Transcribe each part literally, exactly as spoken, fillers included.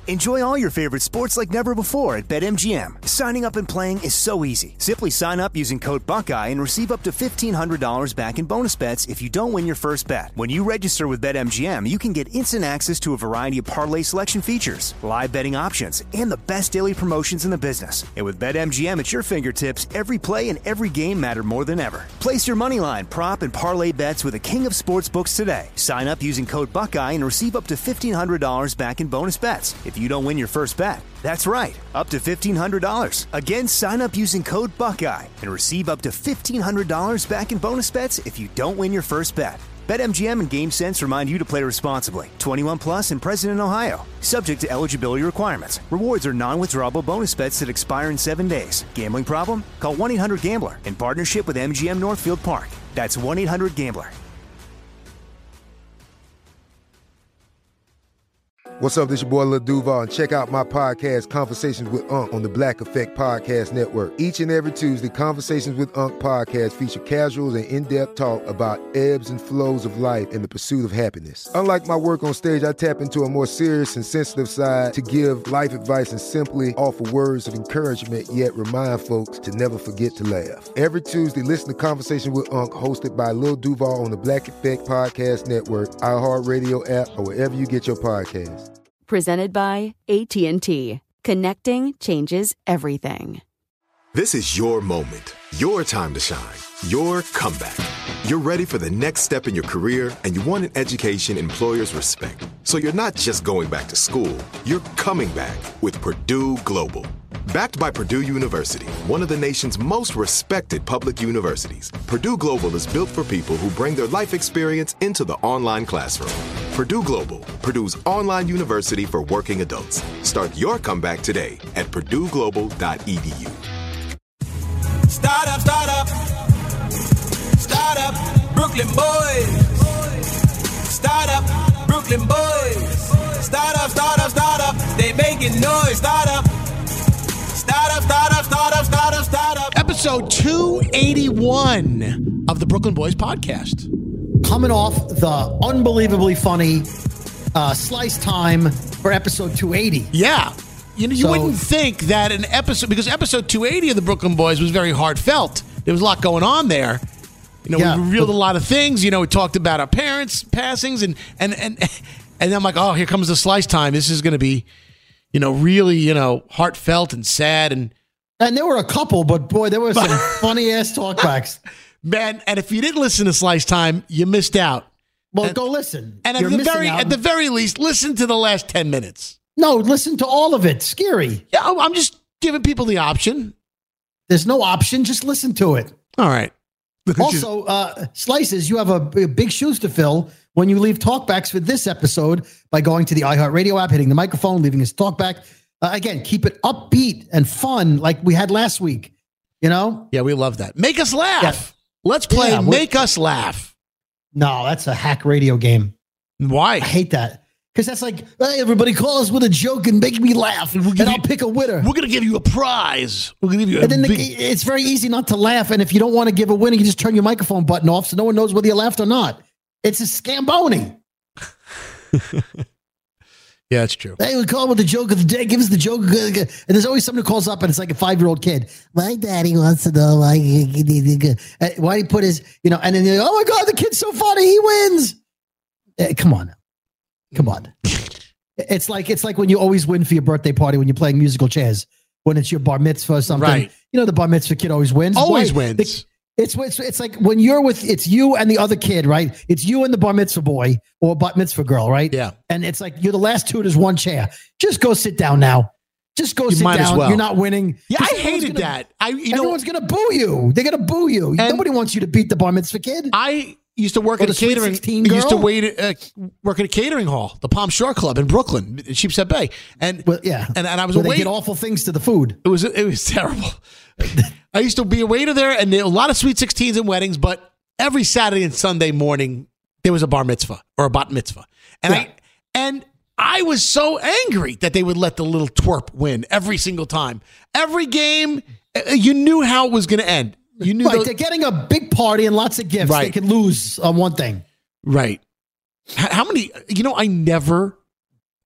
Enjoy all your favorite sports like never before at BetMGM. Signing up and playing is so easy. Simply sign up using code Buckeye and receive up to fifteen hundred dollars back in bonus bets if you don't win your first bet. When you register with BetMGM, you can get instant access to a variety of parlay selection features, live betting options, and the best daily promotions in the business. And with BetMGM at your fingertips, every play and every game matter more than ever. Place your moneyline, prop, and parlay bets with the king of sportsbooks today. Sign up using code Buckeye and receive up to fifteen hundred dollars back in bonus bets if you don't win your first bet. That's right, up to fifteen hundred dollars. Again, sign up using code Buckeye and receive up to fifteen hundred dollars back in bonus bets if you don't win your first bet. BetMGM and GameSense remind you to play responsibly. twenty-one plus and present in Ohio. Subject to eligibility requirements. Rewards are non-withdrawable bonus bets that expire in seven days. Gambling problem? Call one eight hundred gambler in partnership with M G M Northfield Park. That's one eight hundred gambler. What's up, this your boy Lil Duval, and check out my podcast, Conversations with Unc, on the Black Effect Podcast Network. Each and every Tuesday, Conversations with Unc podcast feature casuals and in-depth talk about ebbs and flows of life and the pursuit of happiness. Unlike my work on stage, I tap into a more serious and sensitive side to give life advice and simply offer words of encouragement, yet remind folks to never forget to laugh. Every Tuesday, listen to Conversation with Unc, hosted by Lil Duval on the Black Effect Podcast Network, iHeartRadio app, or wherever you get your podcasts. Presented by A T and T. Connecting changes everything. This is your moment, your time to shine, your comeback. You're ready for the next step in your career, and you want an education employers respect. So you're not just going back to school, you're coming back with Purdue Global. Backed by Purdue University, one of the nation's most respected public universities, Purdue Global is built for people who bring their life experience into the online classroom. Purdue Global, Purdue's online university for working adults. Start your comeback today at purdue global dot e d u. Start up, start up. Start up, Brooklyn boys. Start up, Brooklyn boys. Start up, start up, start up. They making noise. Start up. Start up, start up, start up, start up, start up. Episode two eighty-one of the Brooklyn Boys podcast. Coming off the unbelievably funny uh, Slice Time for episode two eighty. Yeah. You know, you So- wouldn't think that an episode, because episode two eighty of the Brooklyn Boys was very heartfelt. There was a lot going on there. You know, Yeah. we revealed a lot of things. You know, we talked about our parents' passings, and and and and I'm like, oh, here comes the Slice Time. This is going to be, you know, really, you know, heartfelt and sad. And And there were a couple, but boy, there were some funny ass talkbacks. man, and if you didn't listen to Slice Time, you missed out. Well, And- go listen. And at You're the missing very out. at the very least, listen to the last ten minutes. No, listen to all of it. Scary. Yeah, I'm I'm just giving people the option. There's no option. Just listen to it. All right. Also, uh, Slices, you have a b- big shoes to fill when you leave talkbacks for this episode by going to the iHeartRadio app, hitting the microphone, leaving his talkback. Uh, again, keep it upbeat and fun like we had last week. You know? Yeah, we love that. Make us laugh. Yeah. Let's play Yeah, we- Make Us Laugh. No, that's a hack radio game. Why? I hate that. Because that's like, hey, everybody call us with a joke and make me laugh, and, give I'll you- pick a winner. We're going to give you a prize. We're going to give you a And then the, big... it's very easy not to laugh. And if you don't want to give a winner, you just turn your microphone button off so no one knows whether you laughed or not. It's a scamboni. Yeah, that's true. Hey, we call with the joke of the day. Give us the joke. And there's always someone who calls up and it's like a five-year-old kid. My daddy wants to know why, why he put his, you know, and then, oh my God, the kid's so funny. He wins. Hey, come on. Come on. It's like, it's like when you always win for your birthday party when you're playing musical chairs, when it's your bar mitzvah or something. Right. You know, the bar mitzvah kid always wins. Always Why? wins. The- It's, it's it's like when you're with, it's you and the other kid, right? It's you and the bar mitzvah boy or bar mitzvah girl, right? Yeah. And it's like you're the last two, there's one chair. Just go sit down now. Just go You sit might as down. well. You're not winning. Yeah, Just I everyone's hated gonna- that. I, you know, Everyone's gonna boo you. They're gonna boo you. And- Nobody wants you to beat the bar mitzvah kid. I used to work Or at a the Sweet catering. sixteen I used to girl? wait, uh, work at a catering hall, the Palm Shore Club in Brooklyn, in Sheepshead Bay, and Well, yeah. and, and I was Where a they waiter. did awful things to the food. It was it was terrible. I used to be a waiter there, and there were a lot of sweet sixteens and weddings. But every Saturday and Sunday morning, there was a bar mitzvah or a bat mitzvah, and Yeah. I and I was so angry that they would let the little twerp win every single time. Every game, uh, you knew how it was going to end. You knew Right. the- They're getting a big party and lots of gifts. They Right. could lose on one thing. right. H- How many? You know, I never.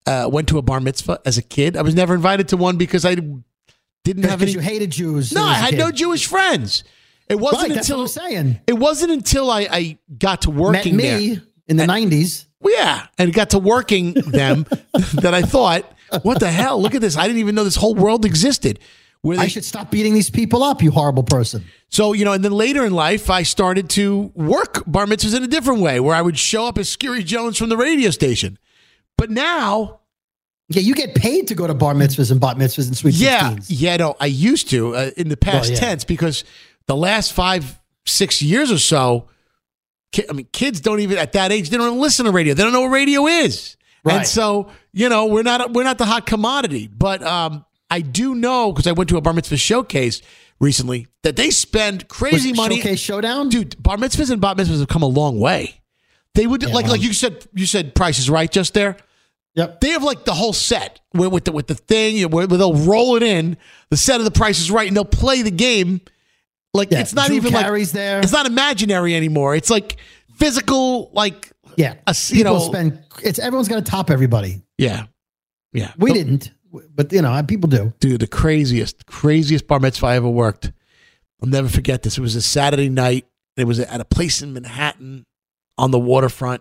uh, went to a bar mitzvah as a kid. I was never invited to one because I didn't have any. Because you hated Jews. No, I as a had kid. no Jewish friends. It wasn't Right, that's until what I'm saying. it wasn't until I, I got to Met working me there. in the And- nineties. Well, yeah, and got to working them that I thought, what the hell? Look at this. I didn't even know this whole world existed. Where they, I should stop beating these people up, you horrible person. So, you know, and then later in life, I started to work bar mitzvahs in a different way where I would show up as Scary Jones from the radio station. But now, Yeah, you get paid to go to bar mitzvahs and bat mitzvahs and sweet yeah, sixteens. yeah, no, I used to uh, in the past Well, yeah. tense because the last five, six years or so, ki- I mean, kids don't even at that age, they don't even listen to radio. They don't know what radio is. Right. And so, you know, we're not we're not the hot commodity. But um, I do know, because I went to a bar mitzvah showcase recently, that they spend crazy Was it money. Showcase Showdown? Dude, bar mitzvahs and bat mitzvahs have come a long way. They would Yeah, like well. like you said you said Price is Right just there. Yep. They have like the whole set with, with the with the thing you know, where, where they'll roll it in the set of the Price is Right and they'll play the game. Like Yeah, it's not Drew even Carey's like there. It's not imaginary anymore. It's like physical. Like Yeah. a, you People know. spend, it's everyone's going to top everybody. yeah, yeah. We The- didn't, but you know, people do. Dude, the craziest, craziest bar mitzvah I ever worked. I'll never forget this. It was a Saturday night. It was at a place in Manhattan on the waterfront,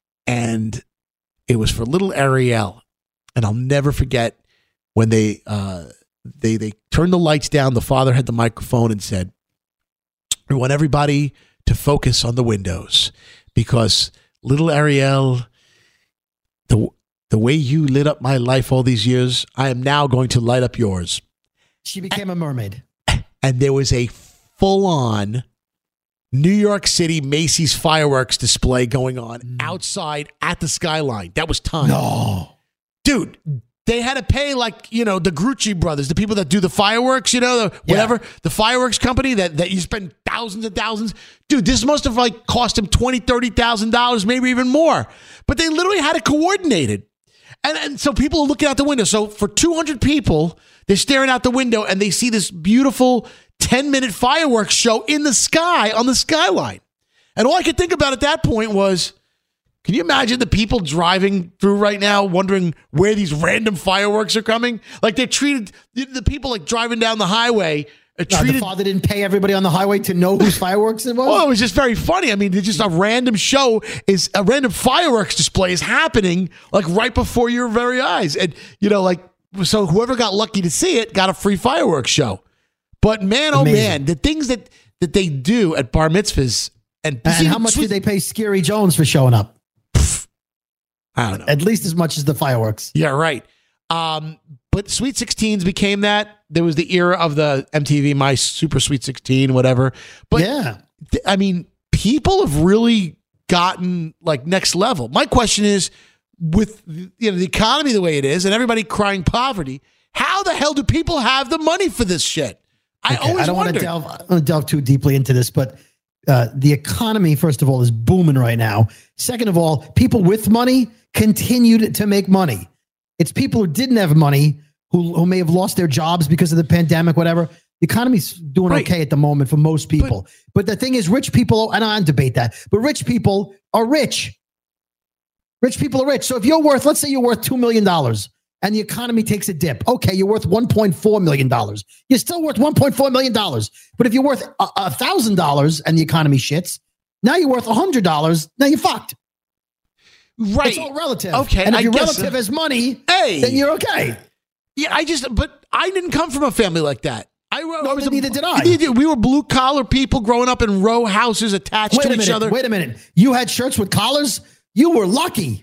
and it was for little Ariel. And I'll never forget when they uh, they they turned the lights down. The father had the microphone and said, "We want everybody to focus on the windows because little Ariel, the the way you lit up my life all these years, I am now going to light up yours." She became a mermaid. And there was a full-on New York City Macy's fireworks display going on outside at the skyline. That was time. No. Dude, they had to pay like, you know, the Grucci brothers, the people that do the fireworks, you know, the, whatever, Yeah. the fireworks company that, that you spend thousands and thousands. Dude, this must have like cost them twenty thousand dollars, thirty thousand dollars, maybe even more. But they literally had it coordinated. And, and so people are looking out the window. So for two hundred people, they're staring out the window and they see this beautiful ten-minute fireworks show in the sky on the skyline. And all I could think about at that point was, can you imagine the people driving through right now wondering where these random fireworks are coming? Like they're treated, the, the people like driving down the highway are No, treated. the father didn't pay everybody on the highway to know whose fireworks it was. Well, it was just very funny. I mean, it's just a random show is a random fireworks display is happening like right before your very eyes. And, you know, like, so whoever got lucky to see it got a free fireworks show. But man, oh Amazing. man, the things that, that they do at bar mitzvahs and, and see, how much sweet- did they pay Scary Jones for showing up? I don't know. At least as much as the fireworks. Yeah, right. Um, but Sweet sixteens became that. There was the era of the M T V My Super Sweet sixteen, whatever. But yeah. th- I mean, people have really gotten like next level. My question is, with you know the economy the way it is and everybody crying poverty, how the hell do people have the money for this shit? I Okay, always I don't want wondered. to delve, I don't want to delve too deeply into this, but uh, the economy, first of all, is booming right now. Second of all, people with money continued to make money. It's people who didn't have money who, who may have lost their jobs because of the pandemic, whatever. The economy's doing Right. okay at the moment for most people. But, but the thing is, rich people, and I don't debate that, but rich people are rich. Rich people are rich. So if you're worth, let's say you're worth two million dollars and the economy takes a dip. Okay, you're worth one point four million dollars. You're still worth one point four million dollars. But if you're worth one thousand dollars and the economy shits, now you're worth one hundred dollars. Now you're fucked. Right. It's all relative. Okay, And if I your guess- relative has money, Hey. then you're okay. Yeah, I just, but I didn't come from a family like that. I, I was a- neither did I. Neither- We were blue collar people growing up in row houses attached Wait to a each minute. other. Wait a minute. You had shirts with collars? You were lucky.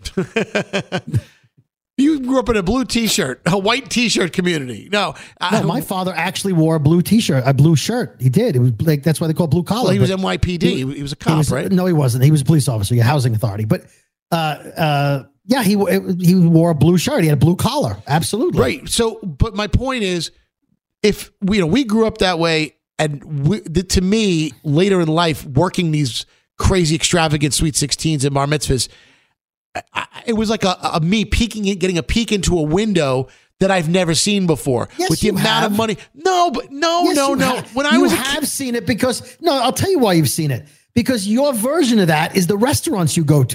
You grew up in a blue T-shirt, a white T-shirt community. No, I, No, my father actually wore a blue T-shirt, a blue shirt. He did. It was like that's why they call it blue collar. well, he was but N Y P D. He, he was a cop, he was- right? No, he wasn't. He was a police officer, your housing authority. But uh, uh, yeah, he he wore a blue shirt. He had a blue collar. Absolutely. Right. So, but my point is, if we, you know, we grew up that way, and we, the, to me, later in life, working these crazy, extravagant Sweet sixteens and bar mitzvahs, I, I, it was like a, a me peeking, in, getting a peek into a window that I've never seen before Yes, with the you amount have. of money. No, but no, Yes, no, you no. have. When I you was a have kid, seen it because no, I'll tell you why you've seen it because your version of that is the restaurants you go to.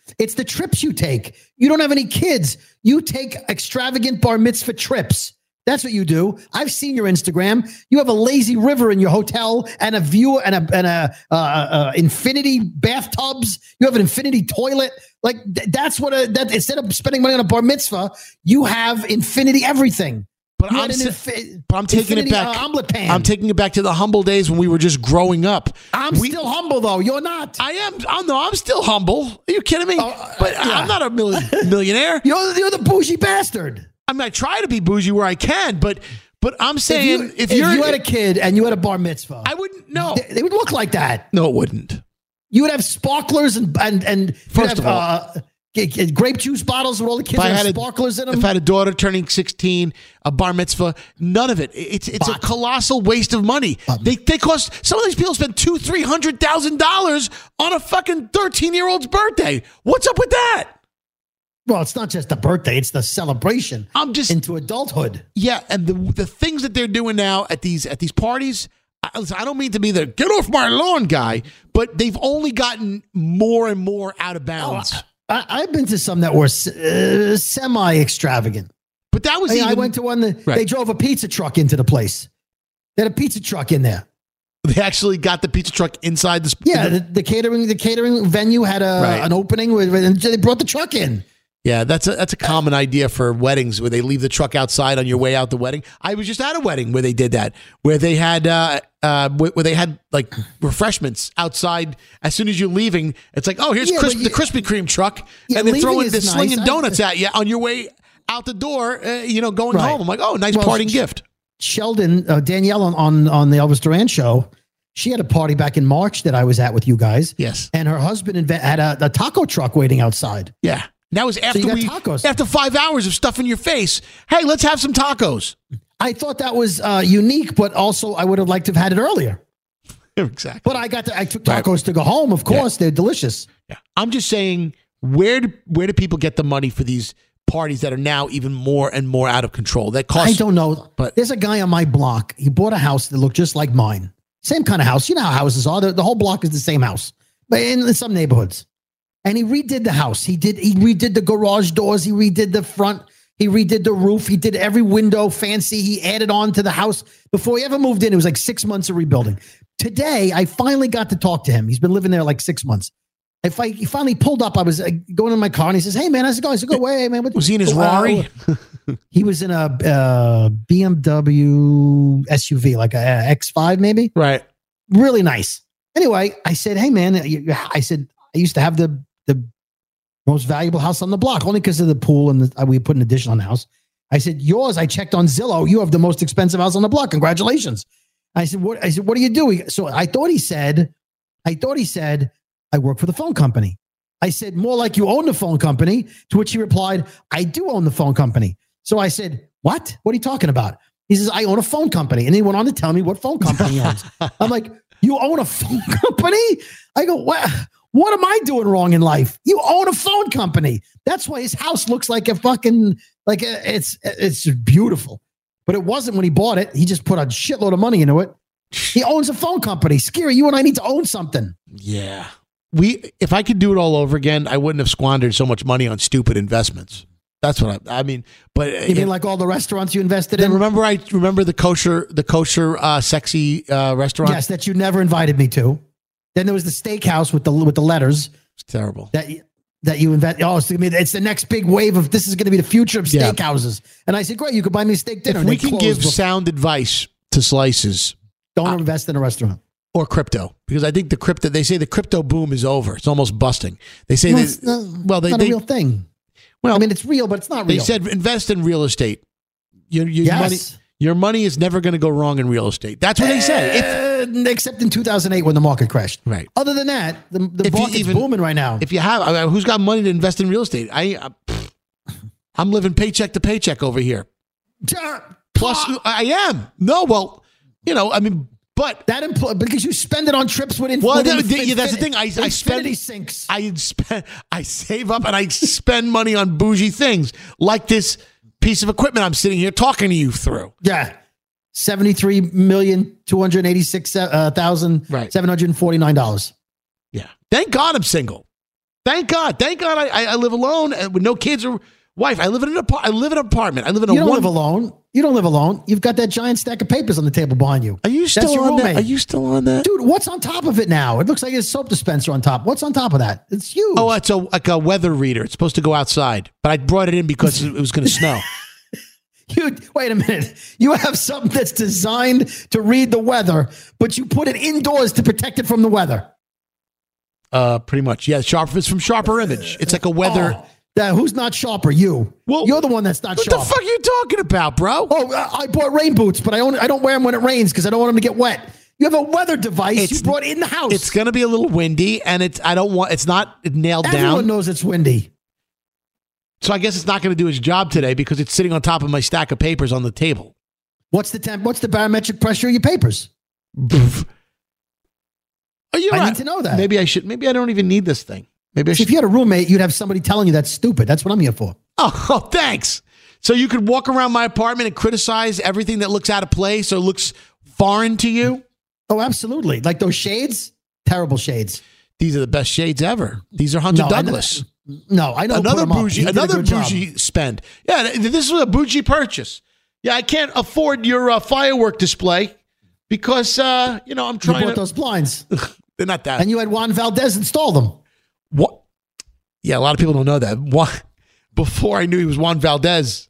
It's the trips you take. You don't have any kids. You take extravagant bar mitzvah trips. That's what you do. I've seen your Instagram. You have a lazy river in your hotel and a view and a and a uh, uh, infinity bathtubs. You have an infinity toilet. Like th- that's what a that instead of spending money on a bar mitzvah, you have infinity everything. But You I'm, had an sa- infi- but I'm taking it infinity, back. uh, omelet pan. I'm taking it back to the humble days when we were just growing up. I'm We- still humble though. You're not. I am. I'm no. I'm still humble. Are you kidding me? Oh, but yeah. I'm not a mil- millionaire. You're you're the bougie bastard. I mean, I try to be bougie where I can, but but I'm saying if you, if, if you're, you had a kid and you had a bar mitzvah, I wouldn't. No, they, they would look like that. no, it wouldn't. You would have sparklers and and and you'd First have, of all- uh, g- g- grape juice bottles with all the kids If I have had a- sparklers in them. If I had a daughter turning sixteen, a bar mitzvah, none of it. It's it's a But- colossal waste of money. they they cost some of these people spend two three hundred thousand dollars on a fucking thirteen year old's birthday. What's up with that? Well, it's not just the birthday; it's the celebration I'm just into adulthood. yeah, and the the things that they're doing now at these at these parties. I, listen, I don't mean to be the get off my lawn guy, but they've only gotten more and more out of bounds. I, I've been to some that were uh, semi extravagant. but that was I, even I went to one that Right. they drove a pizza truck into the place. They had a pizza truck in there. they actually got the pizza truck inside the Yeah, in the- the, the catering the catering venue had a Right. an opening with, and they brought the truck in. Yeah, that's a that's a common idea for weddings where they leave the truck outside on your way out the wedding. I was just at a wedding where they did that, where they had uh, uh, where where they had like refreshments outside as soon as you're leaving. It's like, oh, here's Yeah, crisp, but you- the Krispy Kreme truck, Yeah, and they're leaving throwing is the nice. slinging I- donuts at you on your way out the door. Uh, you know, going Right. home. I'm like, oh, nice Well, parting sh- gift. Sheldon, uh, Danielle on, on on the Elvis Duran show, she had a party back in March that I was at with you guys. Yes. And her husband inve- had a, a taco truck waiting outside. Yeah. That was after you got we tacos. after five hours of stuff in your face. Hey, let's have some tacos. I thought that was uh, unique, but also I would have liked to have had it earlier. Exactly. But I got to, I took Right. tacos to go home. Of course, they're delicious. Yeah. I'm just saying, where do where do people get the money for these parties that are now even more and more out of control? That cost I don't know. but- There's a guy on my block. He bought a house that looked just like mine. Same kind of house. You know how houses are. The, the whole block is the same house, but in, in some neighborhoods. And he redid the house. He did. He redid the garage doors. He redid the front. He redid the roof. He did every window fancy. He added on to the house before he ever moved in. It was like six months of rebuilding. Today, I finally got to talk to him. He's been living there like six months. If I he finally pulled up, I was uh, going in my car and he says, "Hey man, how's it going?" I said, "Go away, man." What, Was he in his uh, Rari? He was in a uh, B M W S U V, like a X five maybe. Right. Really nice. Anyway, I said, "Hey man," I said, "I used to have the the most valuable house on the block, only because of the pool and the, we put an addition on the house." I said, "Yours, I checked on Zillow. You have the most expensive house on the block. Congratulations." I said, "What?" I said, "What do you do?" He- So I thought he said, "I thought he said I work for the phone company." I said, "More like you own the phone company." To which he replied, "I do own the phone company." So I said, "What? What are you talking about?" He says, "I own a phone company." And he went on to tell me what phone company he owns. I'm like, "You own a phone company?" I go, "What? What am I doing wrong in life? You own a phone company." That's why his house looks like a fucking, like a, it's, it's beautiful. But it wasn't when he bought it. He just put a shitload of money into it. He owns a phone company. Scary, you and I need to own something. Yeah. We if I could do it all over again, I wouldn't have squandered so much money on stupid investments. That's what I I mean, but You mean like all the restaurants you invested then in? remember I remember the kosher the kosher uh, sexy uh, restaurant? Yes, that you never invited me to. Then there was the steakhouse with the with the letters It's terrible. that that you invent. Oh, it's, it's the next big wave of this is going to be the future of Yeah. steakhouses. And I said, great, you could buy me a steak dinner. If And we they can closed give before- sound advice to Slices don't invest in a restaurant. or crypto, because I think the crypto they say the crypto boom is over. It's almost busting. They say No, that it's not, well they not they, a real thing. well I mean, it's real, but it's not they real. said invest in real estate. Your your Yes. money your money is never going to go wrong in real estate. That's what they say. If, Uh, except in two thousand eight when the market crashed. Right. Other than that, the, the If you market's even- booming right now. if you have, I mean, who's got money to invest in real estate? I, I pfft, I'm living paycheck to paycheck over here. Plus, I am no. Well, you know, I mean, but that impl- because you spend it on trips with well, infin- that, yeah, that's the infin- thing. I, I spend infinity sinks. I spend, I save up and I spend money on bougie things like this piece of equipment I'm sitting here talking to you through. Yeah. seventy-three million two hundred eighty-six thousand seven hundred forty-nine dollars. Yeah. Thank God I'm single. Thank God. Thank God I, I, I live alone and with no kids or wife. I live in an apart- I live in an apartment. I live in a You don't one- live alone. You don't live alone. You've got that giant stack of papers on the table behind you. Are you That's still your on that? roommate. Are you still on that? Dude, what's on top of it now? It looks like a soap dispenser on top. What's on top of that? It's huge. Oh, it's a like a weather reader. It's supposed to go outside, but I brought it in because it was going to snow. You, wait a minute. You have something that's designed to read the weather, but you put it indoors to protect it from the weather. Uh, pretty much. Yeah, sharp. It's from Sharper Image. It's like a weather. Oh, that, who's not sharper? You. Well, You're the one that's not what sharper. the fuck are you talking about, bro? Oh, I I bought rain boots, but I only, I don't wear them when it rains because I don't want them to get wet. You have a weather device It's- you brought in the house. It's going to be a little windy, and it's I don't want. It's not nailed Everyone down. knows it's windy. So I guess it's not going to do its job today because it's sitting on top of my stack of papers on the table. What's the temp? What's the barometric pressure of your papers? Oh, you're I right. need to know that. Maybe I should. Maybe I don't even need this thing. Maybe I See, should. if you had a roommate, you'd have somebody telling you that's stupid. That's what I'm here for. Oh, oh, thanks. So you could walk around my apartment and criticize everything that looks out of place or looks foreign to you. Oh, absolutely. Like those shades, terrible shades. These are the best shades ever. These are Hunter No, I know- Douglas. No, I know. who put Another them up. bougie, He did a another good job. bougie spend. Yeah, th- this was a bougie purchase. Yeah, I can't afford your uh, firework display because uh, you know I'm You trying bought to. those blinds, They're not that. and you had Juan Valdez install them. What? Yeah, a lot of people don't know that. Juan, before I knew he was Juan Valdez,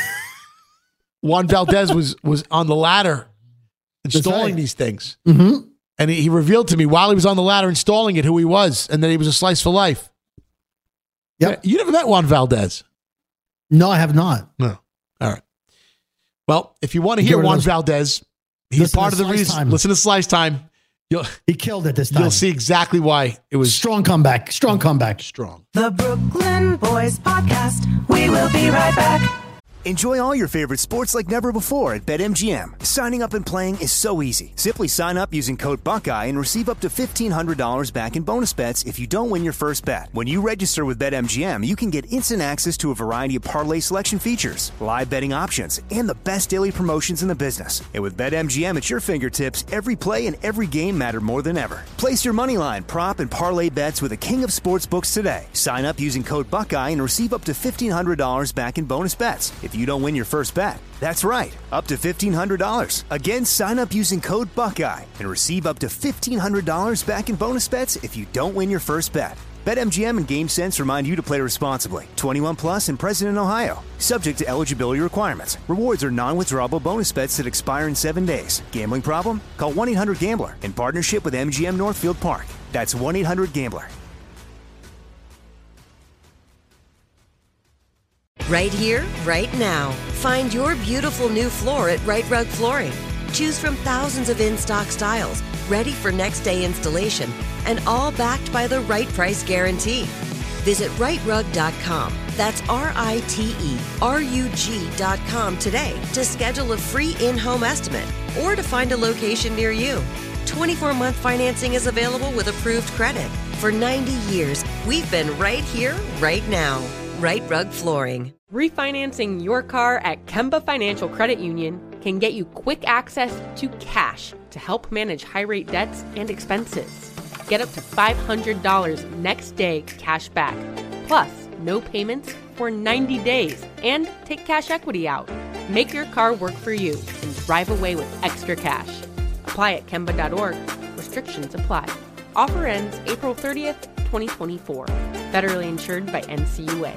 Juan Valdez was was on the ladder installing right. these things, Mm-hmm. and he, he revealed to me while he was on the ladder installing it who he was, and that he was a slice for life. Yep. You never met Juan Valdez? No, I have not. No. All right. Well, if you want to Get hear rid of Juan those- Valdez, he's Listen part to of the Slice reason. Time. Listen to Slice Time. You'll He killed it this time. you'll see exactly why it was Strong comeback. Strong comeback. strong. The Brooklyn Boys Podcast. We will be right back. Enjoy all your favorite sports like never before at BetMGM. Signing up and playing is so easy. Simply sign up using code Buckeye and receive up to fifteen hundred dollars back in bonus bets if you don't win your first bet. When you register with BetMGM, you can get instant access to a variety of parlay selection features, live betting options, and the best daily promotions in the business. And with BetMGM at your fingertips, every play and every game matter more than ever. Place your moneyline, prop, and parlay bets with the king of sportsbooks today. Sign up using code Buckeye and receive up to fifteen hundred dollars back in bonus bets if you don't win your first bet. That's right, up to fifteen hundred dollars. Again, sign up using code Buckeye and receive up to fifteen hundred dollars back in bonus bets if you don't win your first bet. BetMGM and GameSense remind you to play responsibly. twenty-one plus and present in Ohio. Subject to eligibility requirements. Rewards are non-withdrawable bonus bets that expire in seven days. Gambling problem? Call one eight hundred gambler in partnership with M G M Northfield Park. That's one eight hundred gambler. Right here, right now. Find your beautiful new floor at Right Rug Flooring. Choose from thousands of in-stock styles, ready for next day installation, and all backed by the right price guarantee. Visit right rug dot com. That's R I T E R U G dot com today to schedule a free in-home estimate or to find a location near you. twenty-four month financing is available with approved credit. For ninety years, we've been right here, right now. Right Rug Flooring. Refinancing your car at Kemba Financial Credit Union can get you quick access to cash to help manage high-rate debts and expenses. Get up to five hundred dollars next day cash back, plus no payments for ninety days, and take cash equity out. Make your car work for you and drive away with extra cash. Apply at Kemba dot org. Restrictions apply. Offer ends April thirtieth, twenty twenty-four. Federally insured by N C U A.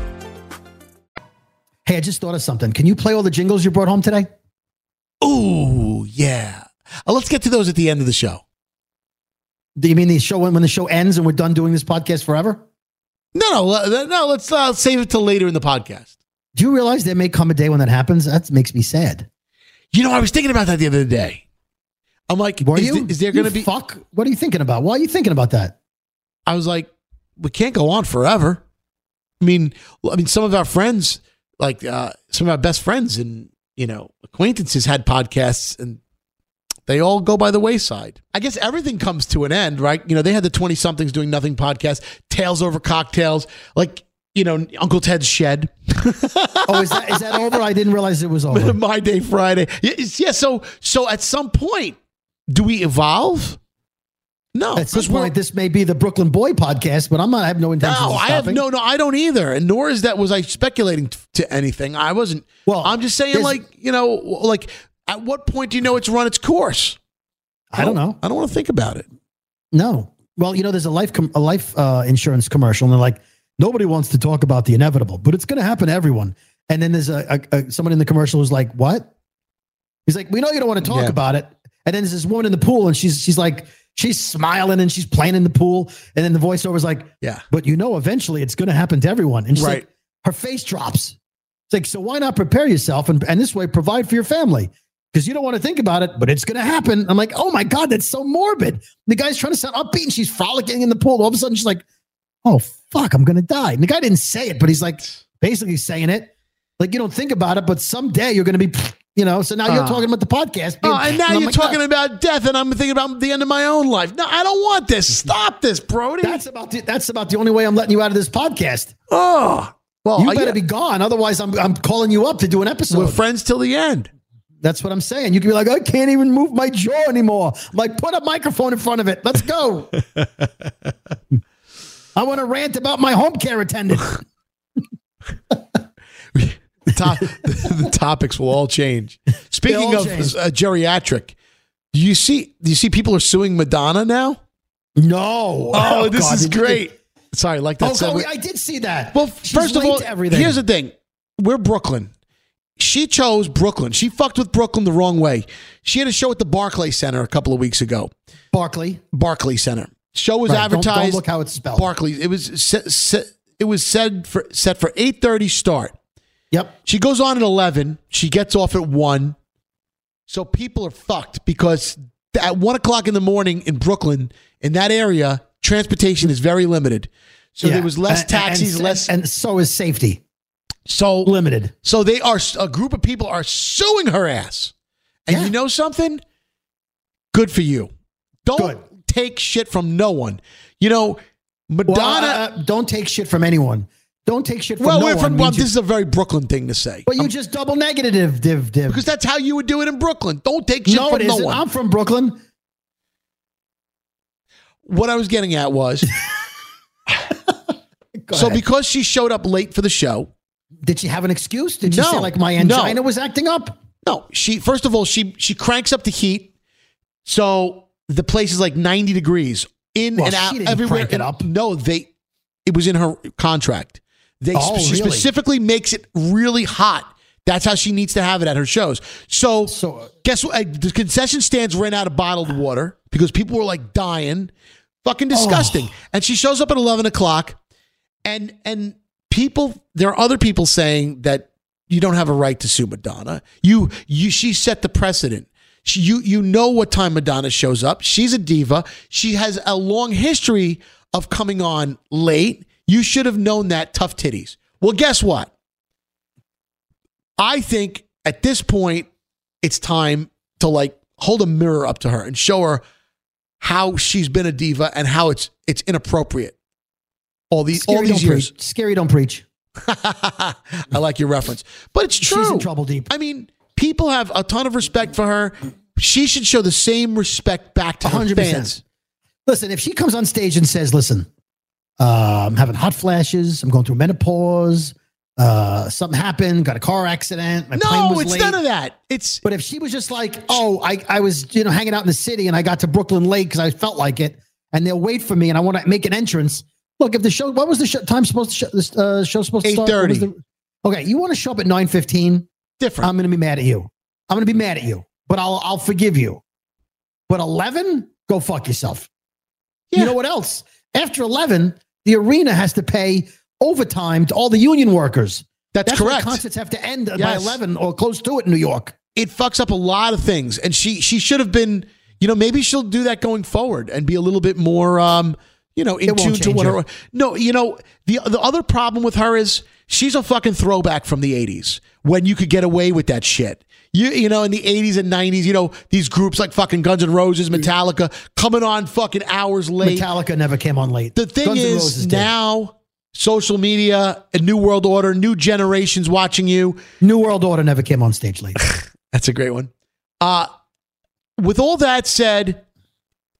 Hey, I just thought of something. Can you play all the jingles you brought home today? Ooh, yeah. Uh, let's get to those at the end of the show. Do you mean the show when, when the show ends and we're done doing this podcast forever? No, no, uh, no. Let's uh, save it till later in the podcast. Do you realize there may come a day when that happens? That makes me sad. You know, I was thinking about that the other day. I'm like, Were is, you? th- is there You going to be? fuck? What are you thinking about? Why are you thinking about that? I was like, we can't go on forever. I mean, I mean, some of our friends, like uh, some of our best friends and you know acquaintances, had podcasts, and they all go by the wayside. I guess everything comes to an end, right? You know, they had the twenty somethings doing nothing podcast, Tales Over Cocktails, like you know, Uncle Ted's Shed. Oh, is that is that over? I didn't realize it was over. My Day Friday. Yeah, it's- yeah, so so at some point, do we evolve? No, At some because we're point, this may be the Brooklyn Boy podcast, but I'm not. I have no intention. no, of I have stopping. no, no, I don't either. And nor is that was I speculating t- to anything. I wasn't. Well, I'm just saying, there's- like you know, like at what point do you know it's run its course? I don't know. I don't want to think about it. No. Well, you know, there's a life com- a life uh, insurance commercial, and they're like, nobody wants to talk about the inevitable, but it's going to happen to everyone. And then there's a, a, a someone in the commercial who's like, "What?" He's like, "We know you don't want to talk Yeah. about it." And then there's this woman in the pool, and she's she's like, she's smiling and she's playing in the pool, and then the voiceover's like, Yeah. "But you know, eventually it's going to happen to everyone." And she's Right. like, her face drops. It's like, so why not prepare yourself and and this way provide for your family? Because you don't want to think about it, but it's going to happen. I'm like, oh my God, that's so morbid. The guy's trying to sound upbeat and she's frolicking in the pool. All of a sudden she's like, oh fuck, I'm going to die. And the guy didn't say it, but he's like basically saying it. Like, you don't think about it, but someday you're going to be, you know, so now you're Uh. talking about the podcast. Oh, and now I'm you're like, talking no, about death, and I'm thinking about the end of my own life. No, I don't want this. Stop this, Brody. That's about the, that's about the only way I'm letting you out of this podcast. oh, well, You I- better be gone. Otherwise I'm, I'm calling you up to do an episode. we're friends till the end. That's what I'm saying. You can be like, I can't even move my jaw anymore. I'm like, put a microphone in front of it. Let's go. I want to rant about my home care attendant. The, top, the topics will all change. Speaking all of change. uh, geriatric, do you see? Do you see people are suing Madonna now? No. Oh, this God, is did you- great. Sorry, like that. Oh, segue- God, I did see that. Well, She's first of late all, to everything. here's the thing: we're Brooklyn. She chose Brooklyn. She fucked with Brooklyn the wrong way. She had a show at the Barclay Center a couple of weeks ago. Barclay. Barclay Center. Show was Right, don't- advertised. don't look how it's spelled. Barclays. It was set, set, it was said for set for eight thirty start. Yep. She goes on at eleven. She gets off at one. So people are fucked because at one o'clock in the morning in Brooklyn, in that area, transportation is very limited. So Yeah. there was less And- taxis, and, less. and so is safety. So limited. So they are a group of people are suing her ass. And Yeah. you know something? Good for you. Don't Good. take shit from no one. You know, Madonna. Well, uh, uh, don't take shit from anyone. Don't take shit from well, no we're one. from. Well, means this you- is a very Brooklyn thing to say. but you Um, just double negative, div, div. because that's how you would do it in Brooklyn. Don't take shit no, from it no isn't. one. I'm from Brooklyn. What I was getting at was, Go so ahead. because she showed up late for the show. Did she have an excuse? Did she No. say like my No. angina was acting up? No, she first of all she she cranks up the heat, so the place is like ninety degrees in Well, and she out didn't everywhere. crank it And- up. No, they it was in her contract. They Oh, she really? specifically makes it really hot. That's how she needs to have it at her shows. So, So, uh, guess what? Uh, The concession stands ran out of bottled water because people were like dying. Fucking disgusting. Oh. And she shows up at eleven o'clock, and and people, there are other people saying that you don't have a right to sue Madonna. You you she set the precedent. She, you you know what time Madonna shows up. She's a diva. She has a long history of coming on late. You should have known that, tough titties. Well, guess what? I think at this point, it's time to like hold a mirror up to her and show her how she's been a diva and how it's it's inappropriate. All these all Scary these don't years. preach. Scary don't preach. I like your reference, but it's true. She's in trouble deep. I mean, people have a ton of respect for her. She should show the same respect back to her one hundred percent. fans. Listen, if she comes on stage and says, listen, uh, I'm having hot flashes. I'm going through menopause. Uh, something happened. Got a car accident. My plane No, was it's late. none of that. It's But if she was just like, oh, I, I was, you know, hanging out in the city and I got to Brooklyn late because I felt like it, and they'll wait for me and I want to make an entrance. Look, if the show, what was the show, time supposed to show, this uh, show supposed to start? What was eight thirty. the- Okay, you want to show up at nine fifteen? different. I'm going to be mad at you. I'm going to be mad at you, but I'll I'll forgive you. But eleven, go fuck yourself. Yeah. You know what else? After eleven, the arena has to pay overtime to all the union workers. That's, That's why correct. concerts have to end by Yes. eleven or close to it in New York. It fucks up a lot of things, and she she should have been. You know, maybe she'll do that going forward and be a little bit more. Um, you know, in It won't tune to change what her. her. No, you know, the the other problem with her is she's a fucking throwback from the eighties when you could get away with that shit. You you know, in the eighties and nineties, you know, these groups like fucking Guns N' Roses, Metallica, coming on fucking hours late. Metallica never came on late. The thing Guns N' is Roses did. now social media, a new world order, new generations watching you. New World Order never came on stage late. That's a great one. Uh, with all that said,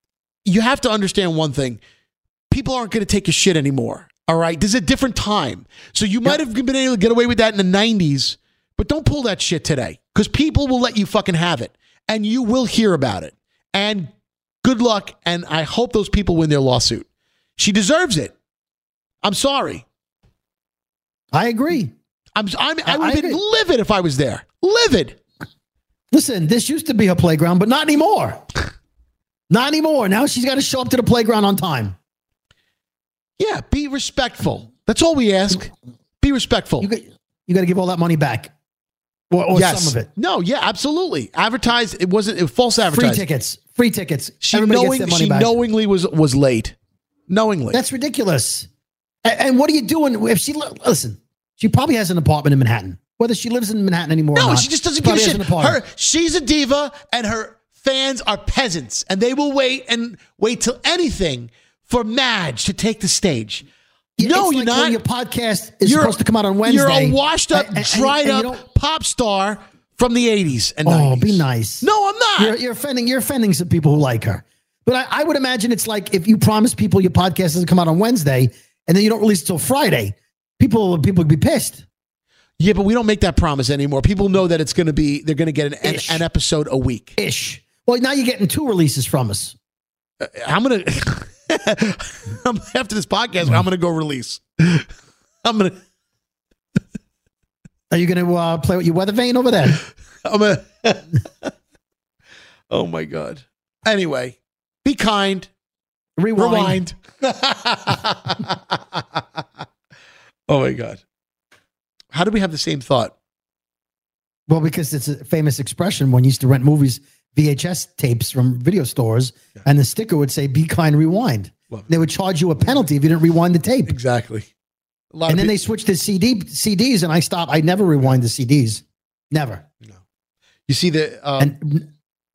you have to understand one thing. People aren't going to take a shit anymore. All right. This is a different time. So you might have been able to get away with that in the nineties, but don't pull that shit today because people will let you fucking have it and you will hear about it. And good luck. And I hope those people win their lawsuit. She deserves it. I'm sorry. I agree. I'm, I'm, I would have been livid if I was there. Livid. Listen, this used to be her playground, but not anymore. Not anymore. Now she's got to show up to the playground on time. Yeah, be respectful. That's all we ask. Be respectful. You got, you got to give all that money back. Or, or yes. some of it. No, yeah, absolutely. Advertise. It wasn't it was false advertising. Free tickets. Free tickets. She, Everybody knowing, gets their money she back. knowingly was, was late. Knowingly. That's ridiculous. And, and what are you doing if she, listen, she probably has an apartment in Manhattan. Whether she lives in Manhattan anymore no, or not. she just doesn't give a shit. Her, her, she's a diva and her fans are peasants and they will wait and wait till anything for Madge to take the stage. Yeah, no, it's you're like not. When your podcast is you're, supposed to come out on Wednesday. You're a washed up, and, and, dried and, and up pop star from the eighties and oh, nineties. Be nice. No, I'm not. You're, you're offending. You're offending some people who like her. But I, I would imagine it's like if you promise people your podcast doesn't come out on Wednesday and then you don't release it till Friday, people people would be pissed. Yeah, but we don't make that promise anymore. People know that it's going to be. They're going to get an, an, an episode a week. Ish. Well, now you're getting two releases from us. Uh, I'm gonna. After this podcast, I'm gonna go release. I'm gonna. Are you gonna uh, play with your weather vane over there? I'm gonna. Oh my god. Anyway, be kind. Rewind. Rewind. Oh my god. How do we have the same thought? Well, because it's a famous expression when you used to rent movies, V H S tapes from video stores, yeah. and the sticker would say, be kind, rewind. Well, they would charge you a penalty if you didn't rewind the tape. Exactly. And then people- they switched to C D, C Ds, and I stopped. I never rewind the C Ds. Never. No. You see, the um, and,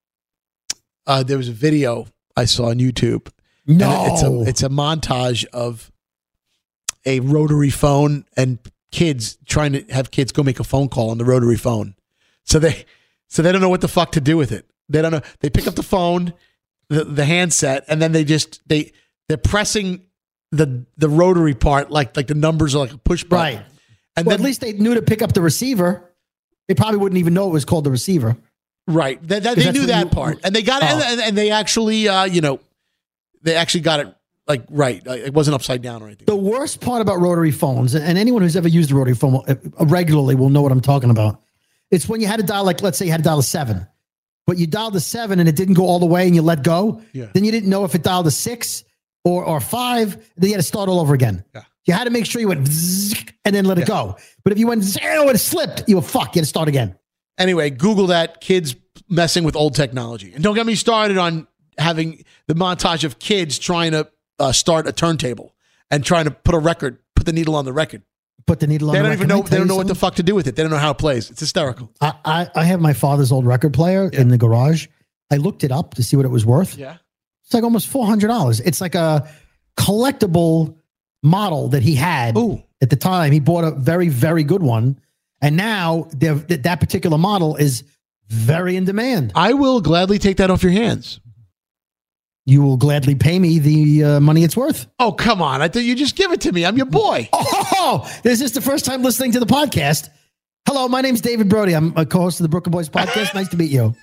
uh, there was a video I saw on YouTube. No. It's a, it's a montage of a rotary phone and kids trying to have kids go make a phone call on the rotary phone. So they, so they don't know what the fuck to do with it. They don't know. They pick up the phone, the, the handset, and then they just, they, they're pressing the, the rotary part, like, like the numbers are like a push button. Right. And well, then, at least they knew to pick up the receiver. They probably wouldn't even know it was called the receiver. Right. They, they, they knew that you, part and they got it. Oh. And, and they actually, uh, you know, they actually got it. Like, right. It wasn't upside down or anything. The worst part about rotary phones, and anyone who's ever used a rotary phone regularly will know what I'm talking about. It's when you had to dial, like, let's say you had to dial a seven, but you dialed a seven and it didn't go all the way and you let go. Yeah. Then you didn't know if it dialed a six or, or five. Then you had to start all over again. Yeah. You had to make sure you went and then let yeah. it go. But if you went zero and it slipped, you were fucked. You had to start again. Anyway, Google that, kids messing with old technology. And don't get me started on having the montage of kids trying to Uh, start a turntable and trying to put a record, put the needle on the record. Put the needle on they the don't record. Even know, they don't know what the fuck to do with it. They don't know how it plays. It's hysterical. I, I, I have my father's old record player yeah. in the garage. I looked it up to see what it was worth. Yeah. It's like almost four hundred dollars. It's like a collectible model that he had Ooh. At the time. He bought a very, very good one. And now that particular model is very in demand. I will gladly take that off your hands. You will gladly pay me the uh, money it's worth. Oh, come on. I thought you just give it to me. I'm your boy. Oh, this is the first time listening to the podcast. Hello, my name's David Brody. I'm a co-host of the Brooklyn Boys podcast. Nice to meet you.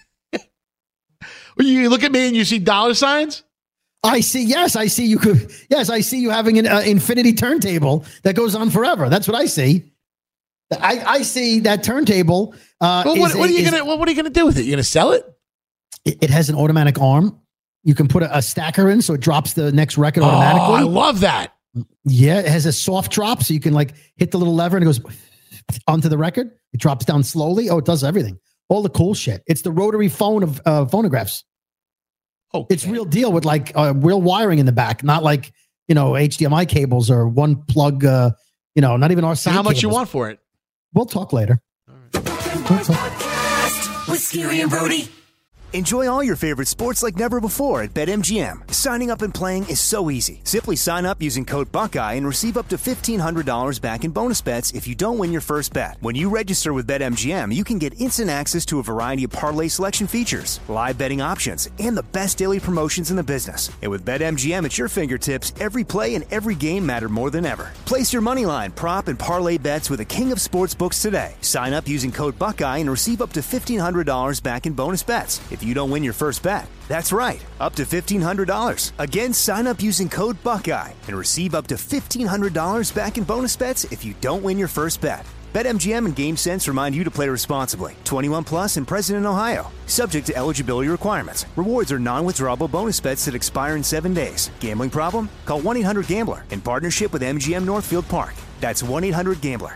You look at me and you see dollar signs? I see. Yes, I see you could. Yes, I see you having an uh, infinity turntable that goes on forever. That's what I see. I, I see that turntable. Uh, well, what, is, what are you is, gonna What are you gonna do with it? You gonna sell it? It, it has an automatic arm. You can put a, a stacker in so it drops the next record automatically. Oh, I love that. Yeah, it has a soft drop so you can like hit the little lever and it goes onto the record. It drops down slowly. Oh, it does everything. All the cool shit. It's the rotary phone of uh, phonographs. Oh, okay. It's real deal with like uh, real wiring in the back, not like, you know, H D M I cables or one plug, uh, you know, not even R C A So how much cables. you want for it? We'll talk later. All right. We'll talk. With Scary and Brody. Enjoy all your favorite sports like never before at BetMGM. Signing up and playing is so easy. Simply sign up using code Buckeye and receive up to fifteen hundred dollars back in bonus bets if you don't win your first bet. When you register with BetMGM, you can get instant access to a variety of parlay selection features, live betting options, and the best daily promotions in the business. And with BetMGM at your fingertips, every play and every game matter more than ever. Place your moneyline, prop, and parlay bets with the king of sportsbooks today. Sign up using code Buckeye and receive up to fifteen hundred dollars back in bonus bets if you don't win your first bet. That's right, up to fifteen hundred dollars. Again, sign up using code Buckeye and receive up to fifteen hundred dollars back in bonus bets if you don't win your first bet. BetMGM and GameSense remind you to play responsibly. twenty-one plus and present in Ohio. Subject to eligibility requirements. Rewards are non-withdrawable bonus bets that expire in seven days. Gambling problem? Call one eight hundred gambler in partnership with M G M Northfield Park. That's one eight hundred gambler.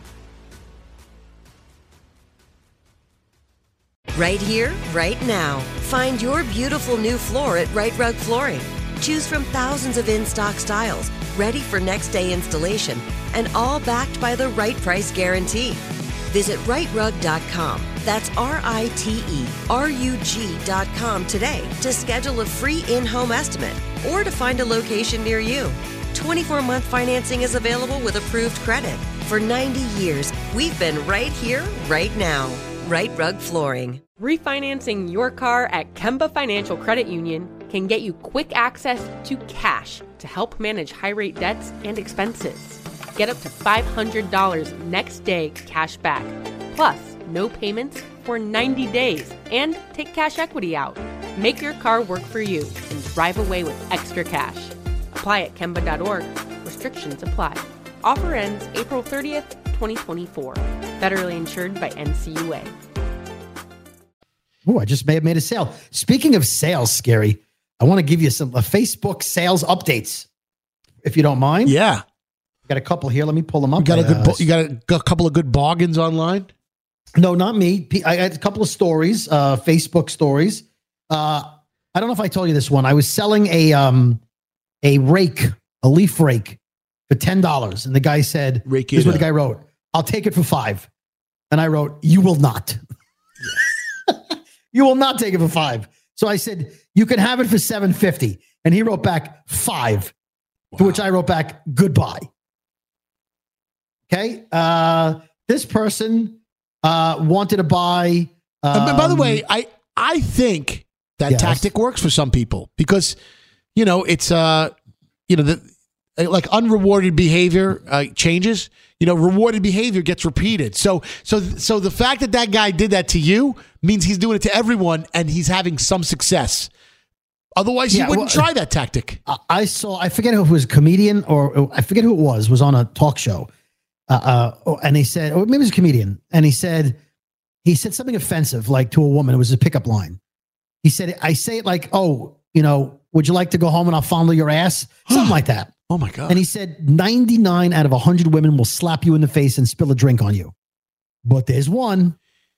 Right here, right now. Find your beautiful new floor at Right Rug Flooring. Choose from thousands of in-stock styles, ready for next day installation, and all backed by the right price guarantee. Visit right rug dot com. That's R I T E R U G dot com today to schedule a free in-home estimate or to find a location near you. twenty-four month financing is available with approved credit. For ninety years, we've been right here, right now. Right Rug Flooring. Refinancing your car at Kemba Financial Credit Union can get you quick access to cash to help manage high-rate debts and expenses. Get up to five hundred dollars next day cash back, plus no payments for ninety days, and take cash equity out. Make your car work for you and drive away with extra cash. Apply at Kemba dot org. Restrictions apply. Offer ends April thirtieth, twenty twenty-four. Federally insured by N C U A. Oh, I just may have made a sale. Speaking of sales, Scary, I want to give you some uh, Facebook sales updates, if you don't mind. Yeah. Got a couple here. Let me pull them up. You got a good. Uh, Bo- you got a, a couple of good bargains online. No, not me. I had a couple of stories, uh, Facebook stories. Uh, I don't know if I told you this one. I was selling a um, a rake, a leaf rake, for ten dollars, and the guy said, Rake "Here's it what the up. guy wrote. I'll take it for five." And I wrote, "You will not. You will not take it for five." So I said, "You can have it for seven fifty." And he wrote back five, wow. To which I wrote back, "Goodbye." Okay. Uh, this person uh, wanted to buy. Um, and by the way, I I think that yes. tactic works for some people because, you know, it's uh, you know, the like unrewarded behavior uh, changes. You know, rewarded behavior gets repeated. So so so the fact that that guy did that to you means he's doing it to everyone and he's having some success. Otherwise, yeah, he wouldn't well, try that tactic. I saw, I forget who it was, a comedian or I forget who it was, was on a talk show. Uh, uh, and he said, or maybe it was a comedian. And he said, he said something offensive, like to a woman. It was a pickup line. He said, I say it like, "Oh, you know, would you like to go home and I'll fondle your ass?" Something like that. Oh my God. And he said, ninety-nine out of one hundred women will slap you in the face and spill a drink on you. But there's one.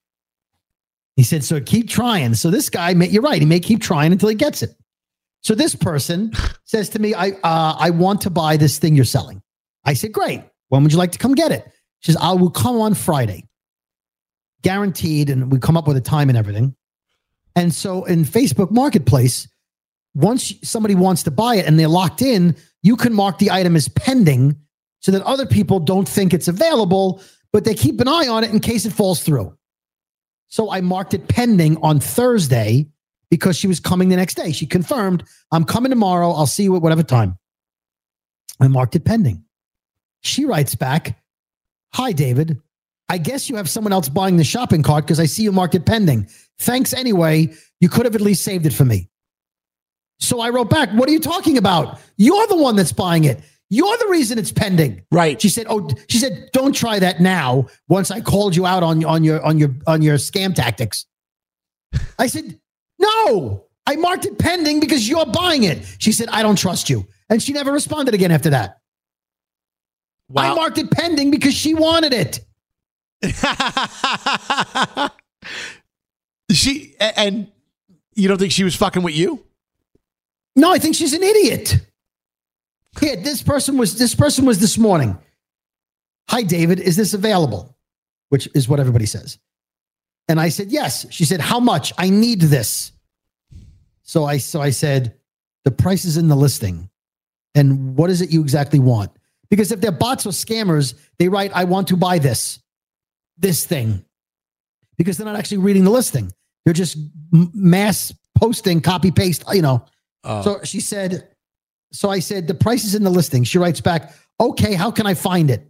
He said, so keep trying. So this guy, may, you're right. He may keep trying until he gets it. So this person says to me, I, uh, I want to buy this thing you're selling. I said, great. When would you like to come get it? She says, I will come on Friday. Guaranteed. And we come up with a time and everything. And so in Facebook Marketplace, once somebody wants to buy it and they're locked in, you can mark the item as pending so that other people don't think it's available, but they keep an eye on it in case it falls through. So I marked it pending on Thursday because she was coming the next day. She confirmed, I'm coming tomorrow. I'll see you at whatever time. I marked it pending. She writes back, "Hi, David. I guess you have someone else buying the shopping cart because I see you marked it pending. Thanks anyway. You could have at least saved it for me." So I wrote back, "What are you talking about? You're the one that's buying it. You're the reason it's pending." Right. She said, "Oh, she said, don't try that now. Once I called you out on, on your on your on your scam tactics." I said, "No, I marked it pending because you're buying it." She said, "I don't trust you." And she never responded again after that. Wow. I marked it pending because she wanted it. She and you don't think she was fucking with you? No, I think she's an idiot. Here, this person was this person was this morning. "Hi, David. Is this available?" Which is what everybody says. And I said, yes. She said, how much? I need this. So I, so I said, the price is in the listing. And what is it you exactly want? Because if they're bots or scammers, they write, I want to buy this, this thing. Because they're not actually reading the listing. They're just m- mass posting, copy, paste, you know. Oh. So she said, so I said, the price is in the listing. She writes back, okay, how can I find it?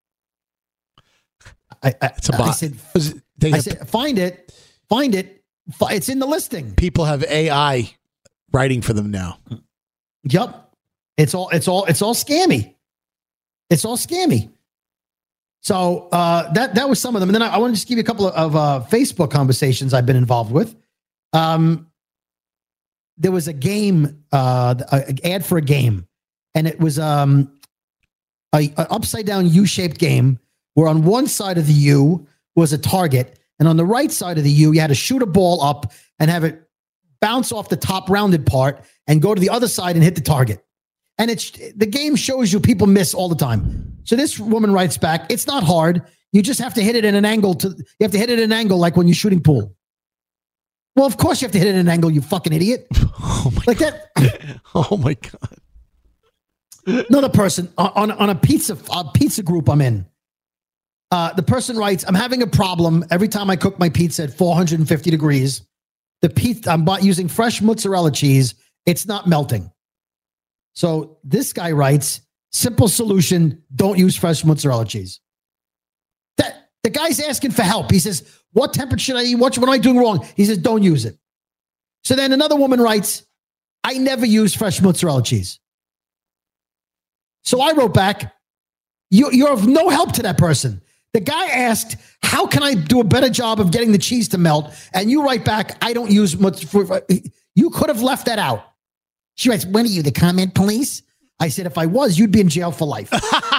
I, I, it's a bot. I said, I said, find it, find it. It's in the listing. People have A I writing for them now. Yep. It's all, it's all, it's all scammy. It's all scammy. So uh, that, that was some of them. And then I, I want to just give you a couple of, of uh, Facebook conversations I've been involved with. Um, there was a game, uh, an ad for a game, and it was um, a, a upside down U-shaped game where on one side of the U was a target, and on the right side of the U, you had to shoot a ball up and have it bounce off the top rounded part and go to the other side and hit the target. And it's the game shows you people miss all the time. So this woman writes back, it's not hard. You just have to hit it in an angle to, you have to hit it in an angle like when you're shooting pool. Well, of course you have to hit it in an angle, you fucking idiot. Oh my like God. that. Oh my God. Another person on, on a pizza, a pizza group I'm in. Uh, the person writes, I'm having a problem every time I cook my pizza at four hundred fifty degrees. The pizza, I'm using fresh mozzarella cheese. It's not melting. So this guy writes, simple solution, don't use fresh mozzarella cheese. That the guy's asking for help. He says, what temperature should I eat? What, what am I doing wrong? He says, don't use it. So then another woman writes, I never use fresh mozzarella cheese. So I wrote back, you, you're of no help to that person. The guy asked, how can I do a better job of getting the cheese to melt? And you write back, I don't use much. For, you could have left that out. She writes, when are you, the comment police? I said, if I was, you'd be in jail for life.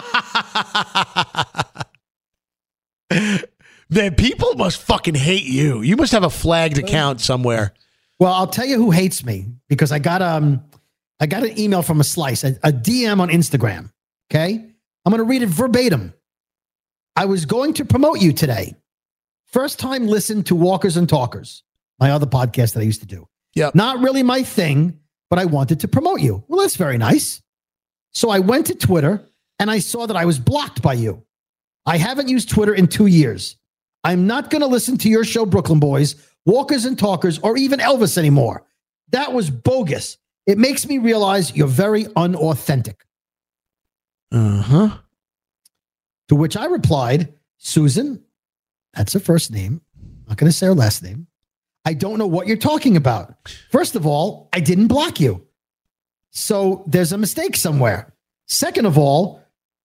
Man, people must fucking hate you. You must have a flagged account somewhere. Well, I'll tell you who hates me, because I got um, I got an email from a slice, a, a D M on Instagram. Okay. I'm going to read it verbatim. I was going to promote you today. First time listen to Walkers and Talkers, my other podcast that I used to do. Yeah. Not really my thing, but I wanted to promote you. Well, that's very nice. So I went to Twitter and I saw that I was blocked by you. I haven't used Twitter in two years. I'm not going to listen to your show, Brooklyn Boys, Walkers and Talkers, or even Elvis anymore. That was bogus. It makes me realize you're very unauthentic. Uh-huh. To which I replied, Susan, that's her first name. I'm not going to say her last name. I don't know what you're talking about. First of all, I didn't block you. So there's a mistake somewhere. Second of all,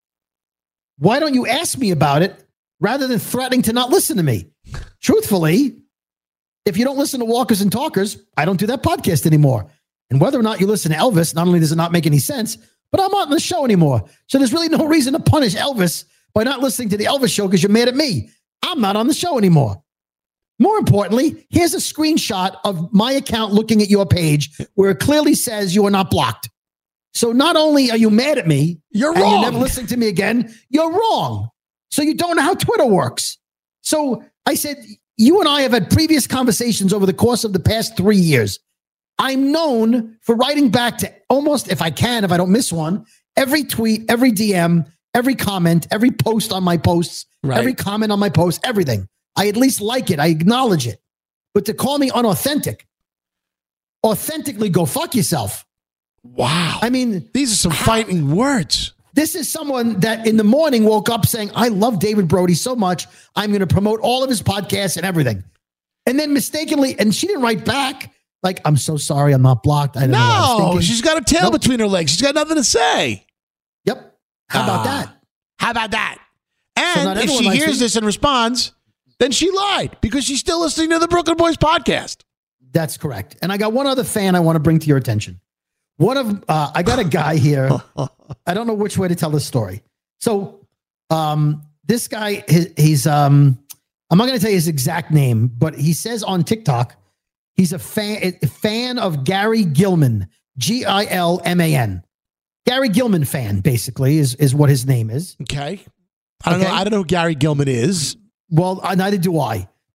why don't you ask me about it rather than threatening to not listen to me? Truthfully, if you don't listen to Walkers and Talkers, I don't do that podcast anymore. And whether or not you listen to Elvis, not only does it not make any sense, but I'm not on the show anymore. So there's really no reason to punish Elvis by not listening to the Elvis show because you're mad at me. I'm not on the show anymore. More importantly, here's a screenshot of my account looking at your page where it clearly says you are not blocked. So not only are you mad at me, you're and wrong. You're never listening to me again, you're wrong. So you don't know how Twitter works. So I said, you and I have had previous conversations over the course of the past three years. I'm known for writing back to almost, if I can, if I don't miss one, every tweet, every D M, every comment, every post on my posts, right. every comment on my posts, everything. I at least like it. I acknowledge it. But to call me unauthentic, authentically go fuck yourself. Wow. I mean, these are some how, fighting words. This is someone that in the morning woke up saying, I love David Brody so much. I'm going to promote all of his podcasts and everything. And then mistakenly, and she didn't write back. Like, I'm so sorry. I'm not blocked. I don't know. No, she's got a tail nope. between her legs. She's got nothing to say. Yep. How uh, about that? How about that? And so if she hears this and responds, then she lied because she's still listening to the Brooklyn Boys podcast. That's correct. And I got one other fan I want to bring to your attention. One of, uh, I got a guy here. I don't know which way to tell this story. So um, this guy, he, he's, um, I'm not going to tell you his exact name, but he says on TikTok, he's a fan, a fan of Gary Gilman, G I L M A N. Gary Gilman fan, basically, is, is what his name is. Okay. I don't okay. know. I don't know who Gary Gilman is. Well, uh, neither do I.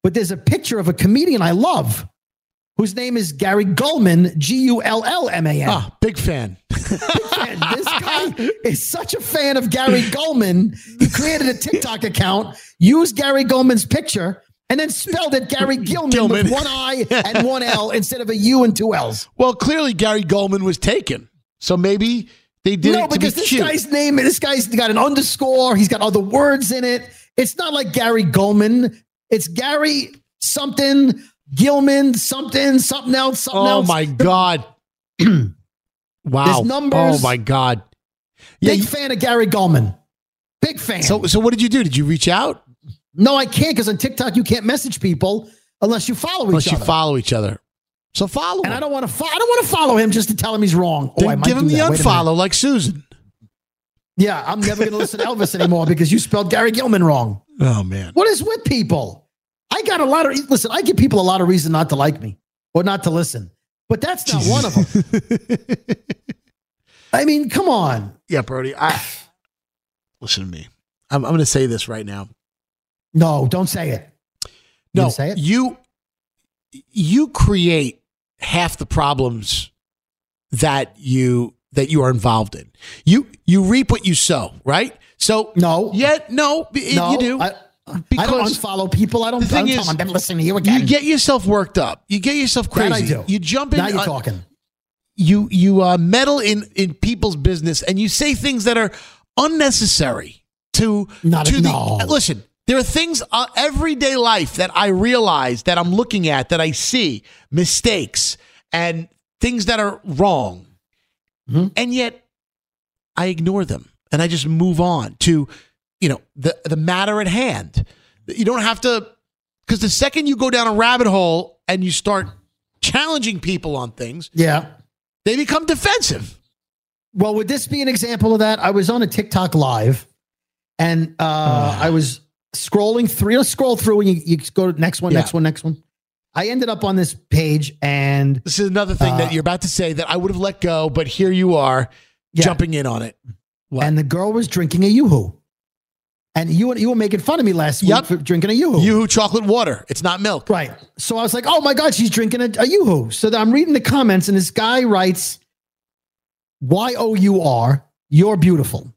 but there's a picture of a comedian I love whose name is Gary Gulman, G U L L M A N. Ah, big fan. Big fan. This guy is such a fan of Gary Gulman. He created a TikTok account, used Gary Gulman's picture, and then spelled it Gary Gilman, Gilman. with one I and one L instead of a U and two L's. Well, clearly Gary Gulman was taken. So maybe they did No, it to be because this cute. guy's name, this guy's got an underscore. He's got other words in it. It's not like Gary Gulman. It's Gary something, Gilman, something, something else, something oh, else. my God. Wow. There's numbers. Oh, my God. Yeah, Big you- fan of Gary Gulman. Big fan. So, so what did you do? Did you reach out? No, I can't because on TikTok you can't message people unless you follow Unless each you other. follow each other. So follow and him. I don't want to. Fo- I don't want to follow him just to tell him he's wrong. Then oh, I might give him do the that. Wait a unfollow minute. like Susan. Yeah, I'm never going to listen to Elvis anymore because you spelled Gary Gilman wrong. Oh, man. What is with people? I got a lot of listen. I give people a lot of reason not to like me or not to listen, but that's not one of them. I mean, come on. Yeah, Brody. I listen to me. I'm, I'm going to say this right now. No, don't say it. You No, gonna say it? you you create half the problems that you that you are involved in. You you reap what you sow, right? So no, yeah, no, it- No, you do. I, I Because don't unfollow people. I don't. the thing I don't is, I'm never listening to you again. You get yourself worked up. You get yourself That crazy. I do. You jump in. Now you're uh, talking. You you uh, meddle in in people's business and you say things that are unnecessary to Not to a- the no. listen. There are things uh, everyday life that I realize that I'm looking at that I see mistakes and things that are wrong, Mm-hmm. and yet I ignore them and I just move on to you know the the matter at hand. You don't have to because the second you go down a rabbit hole and you start challenging people on things, Yeah. they become defensive. Well, would this be an example of that? I was on a TikTok live, and uh, I was scrolling through. You know, scroll through, and you, you go to next one, Yeah. next one, next one. I ended up on this page, and This is another thing Uh, that you're about to say that I would have let go, but here you are Yeah. jumping in on it. What? and the girl was drinking a Yoo-Hoo. And you you were making fun of me last Yep. week for drinking a Yoo-Hoo. Yoo-hoo chocolate water. It's not milk. Right. So I was like, oh my God, she's drinking a, a Yoo-Hoo. So then I'm reading the comments, and this guy writes, Y O U R, you're beautiful.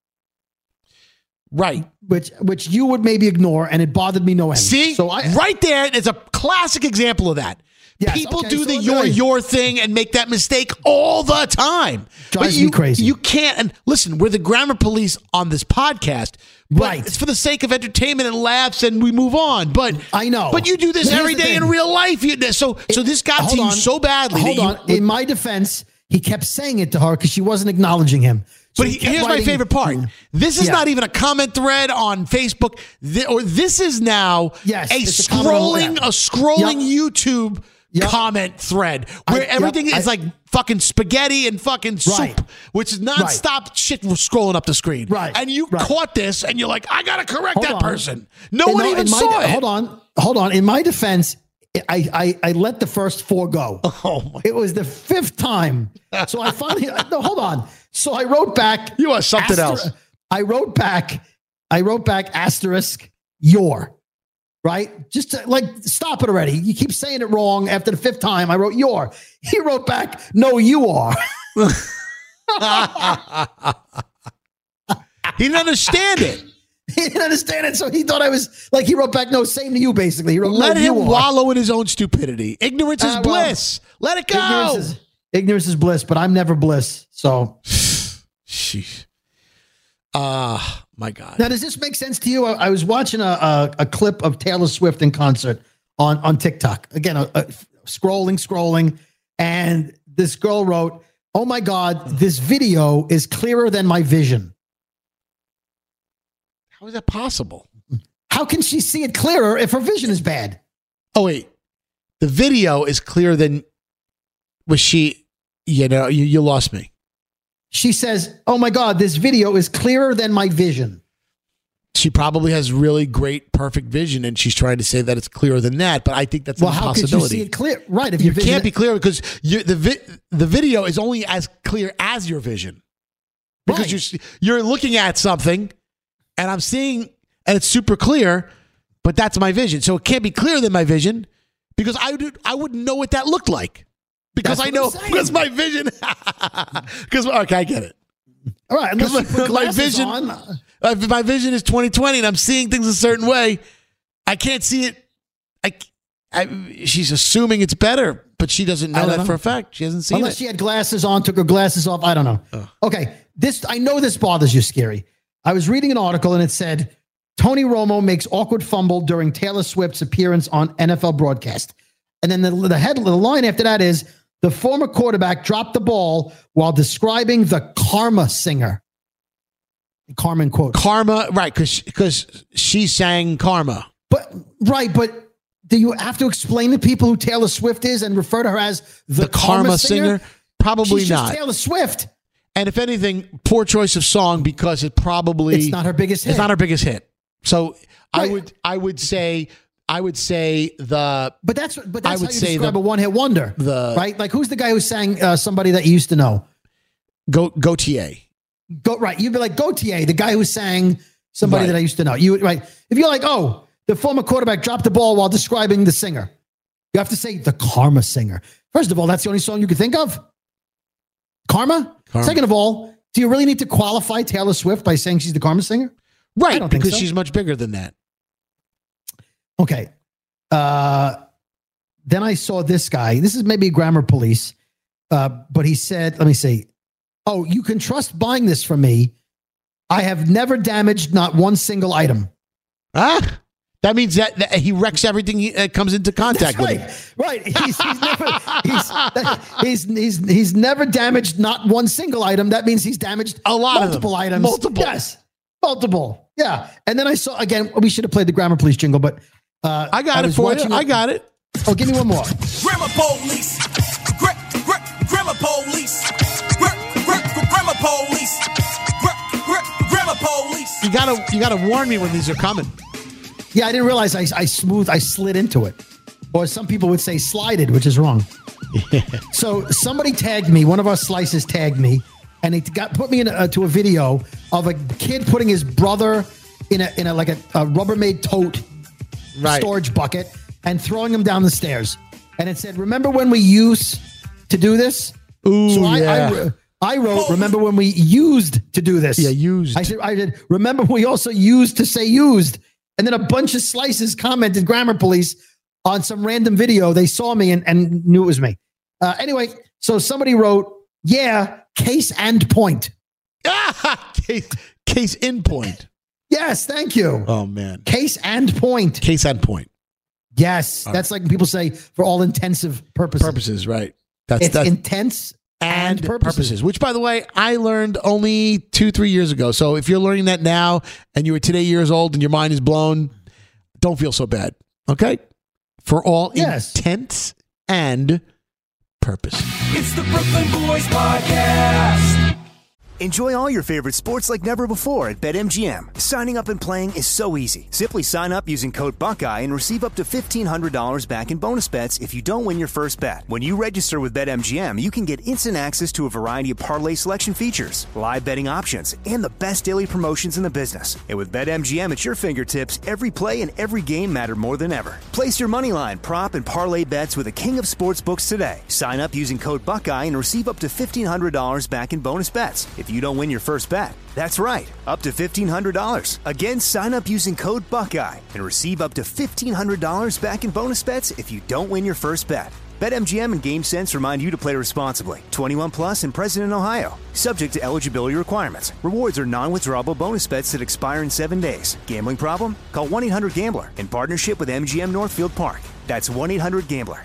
Right. Which which you would maybe ignore, and it bothered me no end. See? So I right there is a classic example of that. Yes, People okay, do so the let me your tell you. your thing and make that mistake all the time. Drives but you, me crazy. You can't. And listen, we're the grammar police on this podcast. But Right. It's for the sake of entertainment and laughs, and we move on. But I know. But you do this But here's every the day in thing. real life. You, so so this got Hold to you on. so badly. Hold that you, on. In my defense, he kept saying it to her because she wasn't acknowledging him. So But he he- kept here's my writing- favorite part. This is Yeah. not even a comment thread on Facebook, Th- or this is now Yes, a it's a comment on- scrolling, yeah. a scrolling Yep. YouTube Yep. comment thread where I- everything yep, is I- like fucking spaghetti and fucking soup, Right. which is nonstop shit scrolling up the screen. Right. And you Right. caught this, and you're like, I gotta correct Hold that on. person. No In one my- even in my- saw it. Hold on. Hold on. In my defense, I, I, I let the first four go. Oh my! It was the fifth time. So I finally, no, hold on. So I wrote back. You are something else. I wrote back, I wrote back asterisk your, right? Just to, like, stop it already. You keep saying it wrong. After the fifth time, I wrote your. He wrote back, no, you are. He didn't understand it. He didn't understand it. So he thought I was like, he wrote back, no, same to you, basically. He wrote, Let no, him you are. wallow in his own stupidity. Ignorance is Uh, well, bliss. Let it go. Ignorance is, ignorance is bliss, but I'm never bliss. So Sheesh. Ah, my God. now, does this make sense to you? I, I was watching a, a a clip of Taylor Swift in concert on on TikTok. Again, a, a, scrolling, scrolling, and this girl wrote, "Oh my God, this video is clearer than my vision." How is that possible? How can she see it clearer if her vision is bad? Oh, wait. The video is clearer than was she, you know, you, you lost me. She says, "Oh my God, this video is clearer than my vision." She probably has really great, perfect vision, and she's trying to say that it's clearer than that. But I think that's Well, an how could you impossibility. see it clear? Right, if You your vision, can't be clear because you, the vi- the video is only as clear as your vision. Because Right. you're you're looking at something, and I'm seeing, and it's super clear. but that's my vision. So it can't be clearer than my vision because I would I wouldn't know what that looked like because That's I know what I'm saying. because my vision. Because okay, I get it. All right, unless you put my glasses vision, on. uh, my vision is twenty twenty, and I'm seeing things a certain way. I can't see it. I, I she's assuming it's better, but she doesn't know I don't that know. for a fact. She hasn't seen Unless it. she had glasses on, took her glasses off. I don't know. Ugh. Okay, this I know this bothers you, Scary. I was reading an article and it said Tony Romo makes awkward fumble during Taylor Swift's appearance on N F L broadcast, and then the the head the line after that is the former quarterback dropped the ball while describing the Karma singer. Karma in quotes. Karma, right? Because because she sang Karma. But right, but do you have to explain to people who Taylor Swift is and refer to her as the, The Karma singer? Probably She's not. Just Taylor Swift. And if anything, poor choice of song because it probably It's not her biggest hit. It's not her biggest hit. So I Right. would I would say I would say the But that's but I that's would how you say describe the- a one hit wonder, the- right? Like who's the guy who sang uh, somebody that you used to know? Go Gautier. Go right. You'd be like Gautier, the guy who sang somebody Right. that I used to know. You would right. If you're like, oh, the former quarterback dropped the ball while describing the singer, you have to say the Karma singer. First of all, that's the only song you could think of. Karma. Karma. Second of all, do you really need to qualify Taylor Swift by saying she's the Karma singer? Right, I don't think because so. she's much bigger than that. Okay. Uh, then I saw this guy. This is maybe Grammar Police, uh, but he said, let me see. Oh, you can trust buying this from me. I have never damaged not one single item. Ah, that means that, that he wrecks everything he uh, comes into contact That's with. right. Him. Right. He's, he's, never, he's, he's, he's, he's never damaged not one single item. That means he's damaged A lot of them. multiple items. Multiple. Yes. Multiple. Yeah. And then I saw, again, we should have played the Grammar Police jingle, but uh, I got it was for watching you. I got it. Oh, give me one more. Grammar police. Gra- gra- grammar police. Gra- gra- grammar police. Gra- gra- grammar police. You gotta you gotta warn me when these are coming. Yeah, I didn't realize I, I smooth, I slid into it. Or some people would say slided, which is wrong. So somebody tagged me, one of our slices tagged me, and it got put me in a, to a video of a kid putting his brother in a in a like a, a Rubbermaid tote Right. storage bucket and throwing him down the stairs. And it said, "Remember when we used to do this?" Ooh, so I, yeah. I, I wrote, "Remember when we used to do this?" Yeah, used. I said, I did. Remember we also used to say used. And then a bunch of slices commented Grammar Police on some random video. They saw me and, and knew it was me. Uh, anyway, so somebody wrote, "Yeah, case and point." Ah, case, case in point. Yes, thank you. Oh man. Case and point. Case and point. Yes, All that's like when people say for all intensive purposes. Purposes, right. That's It's that's intense and, and purposes. purposes. Which, by the way, I learned only two, three years ago. So if you're learning that now and you were today years old and your mind is blown, don't feel so bad. Okay? For all Yes. intents and purpose. It's the Brooklyn Boys Podcast. Enjoy all your favorite sports like never before at BetMGM. Signing up and playing is so easy. Simply sign up using code Buckeye and receive up to fifteen hundred dollars back in bonus bets if you don't win your first bet. When you register with BetMGM, you can get instant access to a variety of parlay selection features, live betting options, and the best daily promotions in the business. And with BetMGM at your fingertips, every play and every game matter more than ever. Place your moneyline, prop, and parlay bets with the king of sportsbooks today. Sign up using code Buckeye and receive up to fifteen hundred dollars back in bonus bets if you don't win your first bet. That's right, up to fifteen hundred dollars. Again, sign up using code Buckeye and receive up to fifteen hundred dollars back in bonus bets if you don't win your first bet. BetMGM and GameSense remind you to play responsibly. twenty-one plus and present in Ohio. Subject to eligibility requirements. Rewards are non-withdrawable bonus bets that expire in seven days. Gambling problem? Call one eight hundred gambler in partnership with M G M Northfield Park. That's one eight hundred gambler.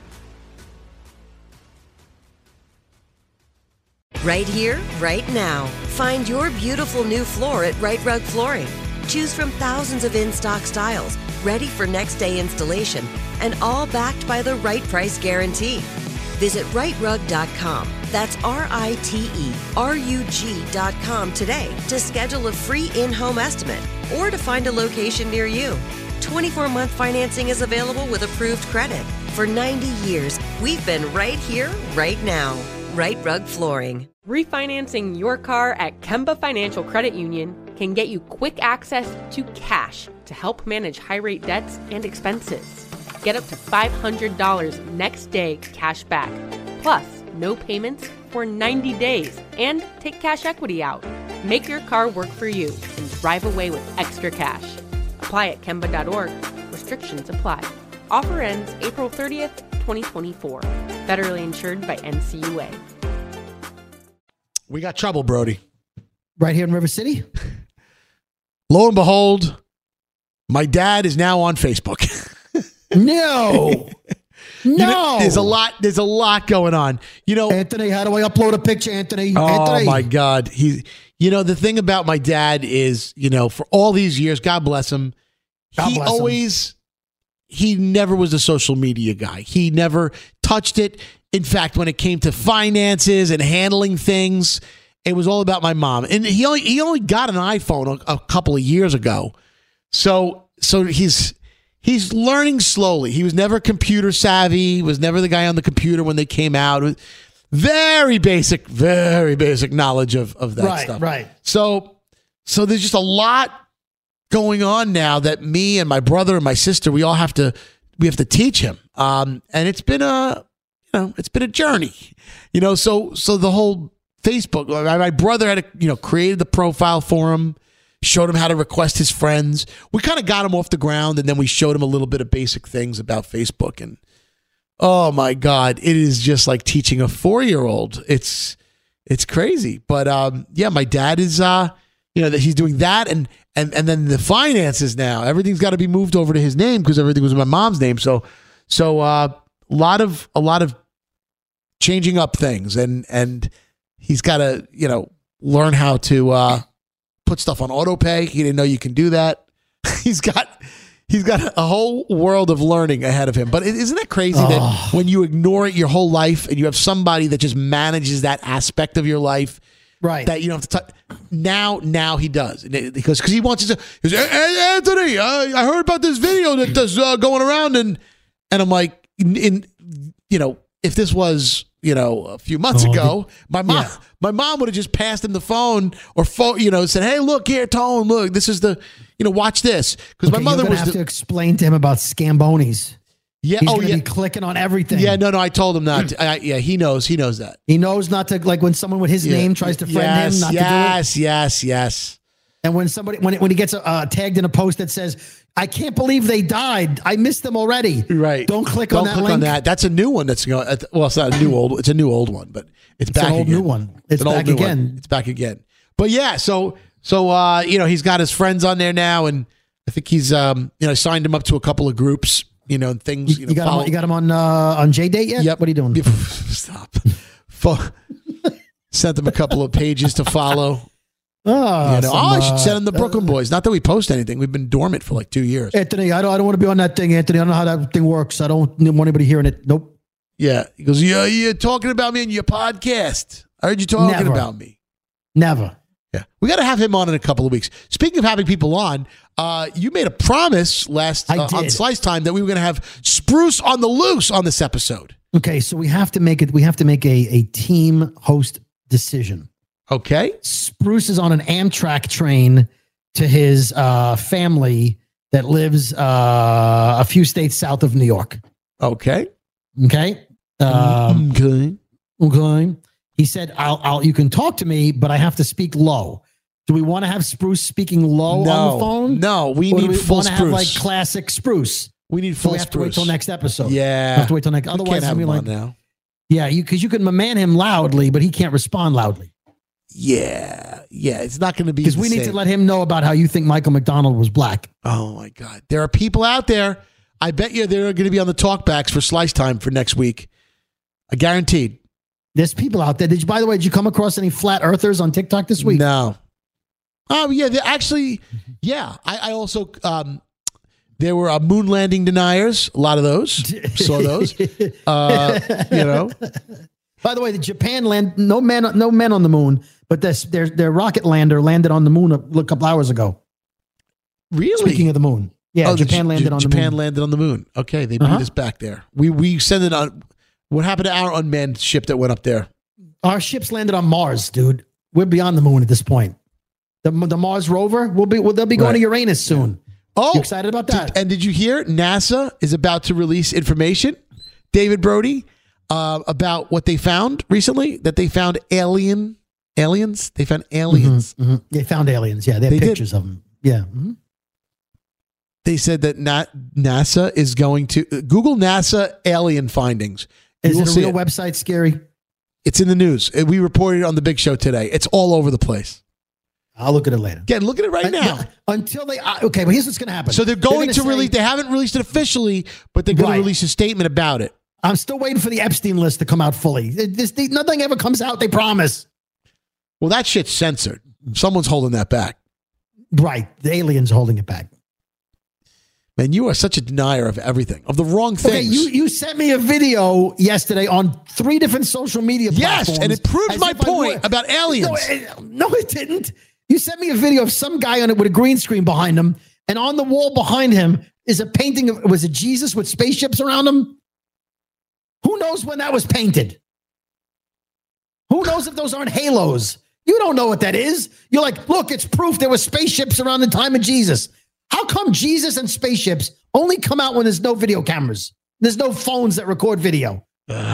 Right here, right now. Find your beautiful new floor at Right Rug Flooring. Choose from thousands of in-stock styles, ready for next day installation, and all backed by the right price guarantee. Visit right rug dot com. That's R I T E R U G dot com today to schedule a free in-home estimate or to find a location near you. twenty-four month financing is available with approved credit. For ninety years, we've been right here, right now. Right Rug Flooring. Refinancing your car at Kemba Financial Credit Union can get you quick access to cash to help manage high-rate debts and expenses. Get up to five hundred dollars next day cash back, plus no payments for ninety days, and take cash equity out. Make your car work for you and drive away with extra cash. Apply at Kemba dot org. Restrictions apply. Offer ends April thirtieth, twenty twenty-four. Federally insured by N C U A. We got trouble, Brody. Right here in River City? Lo and behold, my dad is now on Facebook. No. No. You know, there's a lot, there's a lot going on. You know, Anthony, how do I upload a picture, Anthony? Oh Anthony. my God. He you know, the thing about my dad is, you know, for all these years, God bless him, God he bless him. always he never was a social media guy. He never touched it. In fact, when it came to finances and handling things, it was all about my mom. And he only he only got an iPhone a, a couple of years ago. So so he's he's learning slowly. He was never computer savvy. He was never the guy on the computer when they came out. It was very basic, very basic knowledge of, of that right, stuff. Right. So so there's just a lot going on now that me and my brother and my sister, we all have to we have to teach him. Um, and it's been a you know, it's been a journey. You know, so so the whole Facebook, my brother had, a, you know, created the profile for him, showed him how to request his friends. We kind of got him off the ground, and then we showed him a little bit of basic things about Facebook. And oh my God, it is just like teaching a four-year-old. It's it's crazy. But um, yeah, my dad is, uh, you know, that he's doing that, and and and then the finances now. Everything's got to be moved over to his name because everything was in my mom's name. So so uh, a lot of a lot of changing up things, and and. He's got to, you know, learn how to uh, put stuff on auto pay. He didn't know you can do that. he's got he's got a whole world of learning ahead of him. But isn't it crazy oh. that when you ignore it your whole life and you have somebody that just manages that aspect of your life, right? That you don't have to touch. Now, now he does because because he wants to. He goes, hey, Anthony, I, I heard about this video that's uh, going around, and and I'm like, in, in you know, if this was. You know, a few months oh, ago, my mom, yeah. my mom would have just passed him the phone or phone, you know, said, "Hey, look here, Tone, look, this is the, you know, watch this." Because okay, my mother you're was have the, to explain to him about Scambonis. Yeah, He's oh gonna yeah, be clicking on everything. Yeah, no, no, I told him not. To, I, yeah, he knows, he knows that. He knows not to like when someone with his yeah. name tries to friend yes, him, not yes, to do it. Yes, yes, yes. And when somebody when when he gets uh, tagged in a post that says, "I can't believe they died. I missed them already." Right. Don't click Don't on that click link. on that. That's a new one. That's going. Well, it's not a new old. It's a new old one, but it's, it's back an old again. new one. It's, it's back again. One. It's back again. But yeah, so so uh, you know, he's got his friends on there now, and I think he's um, you know, signed him up to a couple of groups, you know, and things. You, you, know, you got follow. him. You got him on uh, on J Date yet? Yep. What are you doing? Stop. Sent them a couple of pages to follow. Oh, you know, some, oh, I should uh, send them the Brooklyn Boys. Not that we post anything. We've been dormant for like two years. Anthony, I don't, I don't want to be on that thing, Anthony. I don't know how that thing works. I don't want anybody hearing it. Nope. Yeah. He goes, yeah, you're talking about me in your podcast. I heard you talking Never. about me. Never. Yeah. We got to have him on in a couple of weeks. Speaking of having people on, uh, you made a promise last uh, on Slice Time that we were going to have Spruce on the loose on this episode. Okay. So we have to make it, we have to make a, a team host decision. Okay. Spruce is on an Amtrak train to his uh, family that lives uh, a few states south of New York. Okay. Okay. Um, okay. Okay. He said, "I'll, I'll, you can talk to me, but I have to speak low." Do we want to have Spruce speaking low no, on the phone? No, we or need do we full want to Spruce. have like classic Spruce. We need so full we have Spruce. to wait till next episode. Yeah. We have to wait till next. Otherwise, we can't have him like, on now. Yeah, you because you can man him loudly, but he can't respond loudly. Yeah, yeah, it's not going to be because we same. need to let him know about how you think Michael McDonald was black. Oh my God, there are people out there. I bet you they're going to be on the talkbacks for Slice Time for next week. I guaranteed. There's people out there. Did you? By the way, did you come across any flat earthers on TikTok this week? No. Oh yeah, they actually, yeah. I, I also um, there were uh, moon landing deniers. A lot of those. Saw those. Uh, you know. By the way, the Japan land no men no men on the moon, but this their their rocket lander landed on the moon a, a couple hours ago. Really? Speaking of the moon, yeah, oh, Japan J- landed on Japan the moon. Japan landed on the moon. Okay, they beat uh-huh. us back there. We we send it on. What happened to our unmanned ship that went up there? Our ships landed on Mars, dude. We're beyond the moon at this point. The, the Mars rover will be. Well, they'll be going Right. to Uranus soon. Oh, you excited about that? Did, and did you hear NASA is about to release information, David Brody, uh, about what they found recently? That they found alien aliens. They found aliens. Mm-hmm, mm-hmm. They found aliens. Yeah, they have They pictures did. of them. Yeah. Mm-hmm. They said that not, NASA is going to uh, Google NASA alien findings. You Is will it a see real website, Scary? It's in the news. Uh, We reported it on the Big Show today. It's all over the place. I'll look at it later. Again, look at it right Uh, now. Until they uh, okay, but here's what's going to happen. So they're going gonna to say- release. They haven't released it officially, but they're going Right. to release a statement about it. I'm still waiting for the Epstein list to come out fully. This, this, nothing ever comes out. They promise. Well, that shit's censored. Someone's holding that back. Right, the aliens holding it back. Man, you are such a denier of everything, of the wrong things. Okay, you, you sent me a video yesterday on three different social media Yes, platforms. and it proves as my if I point were- about aliens. No it, no, it didn't. You sent me a video of some guy on it with a green screen behind him, and on the wall behind him is a painting of, was it Jesus with spaceships around him? Who knows when that was painted? Who knows if those aren't halos? You don't know what that is. You're like, look, it's proof there were spaceships around the time of Jesus. How come Jesus and spaceships only come out when there's no video cameras? There's no phones that record video.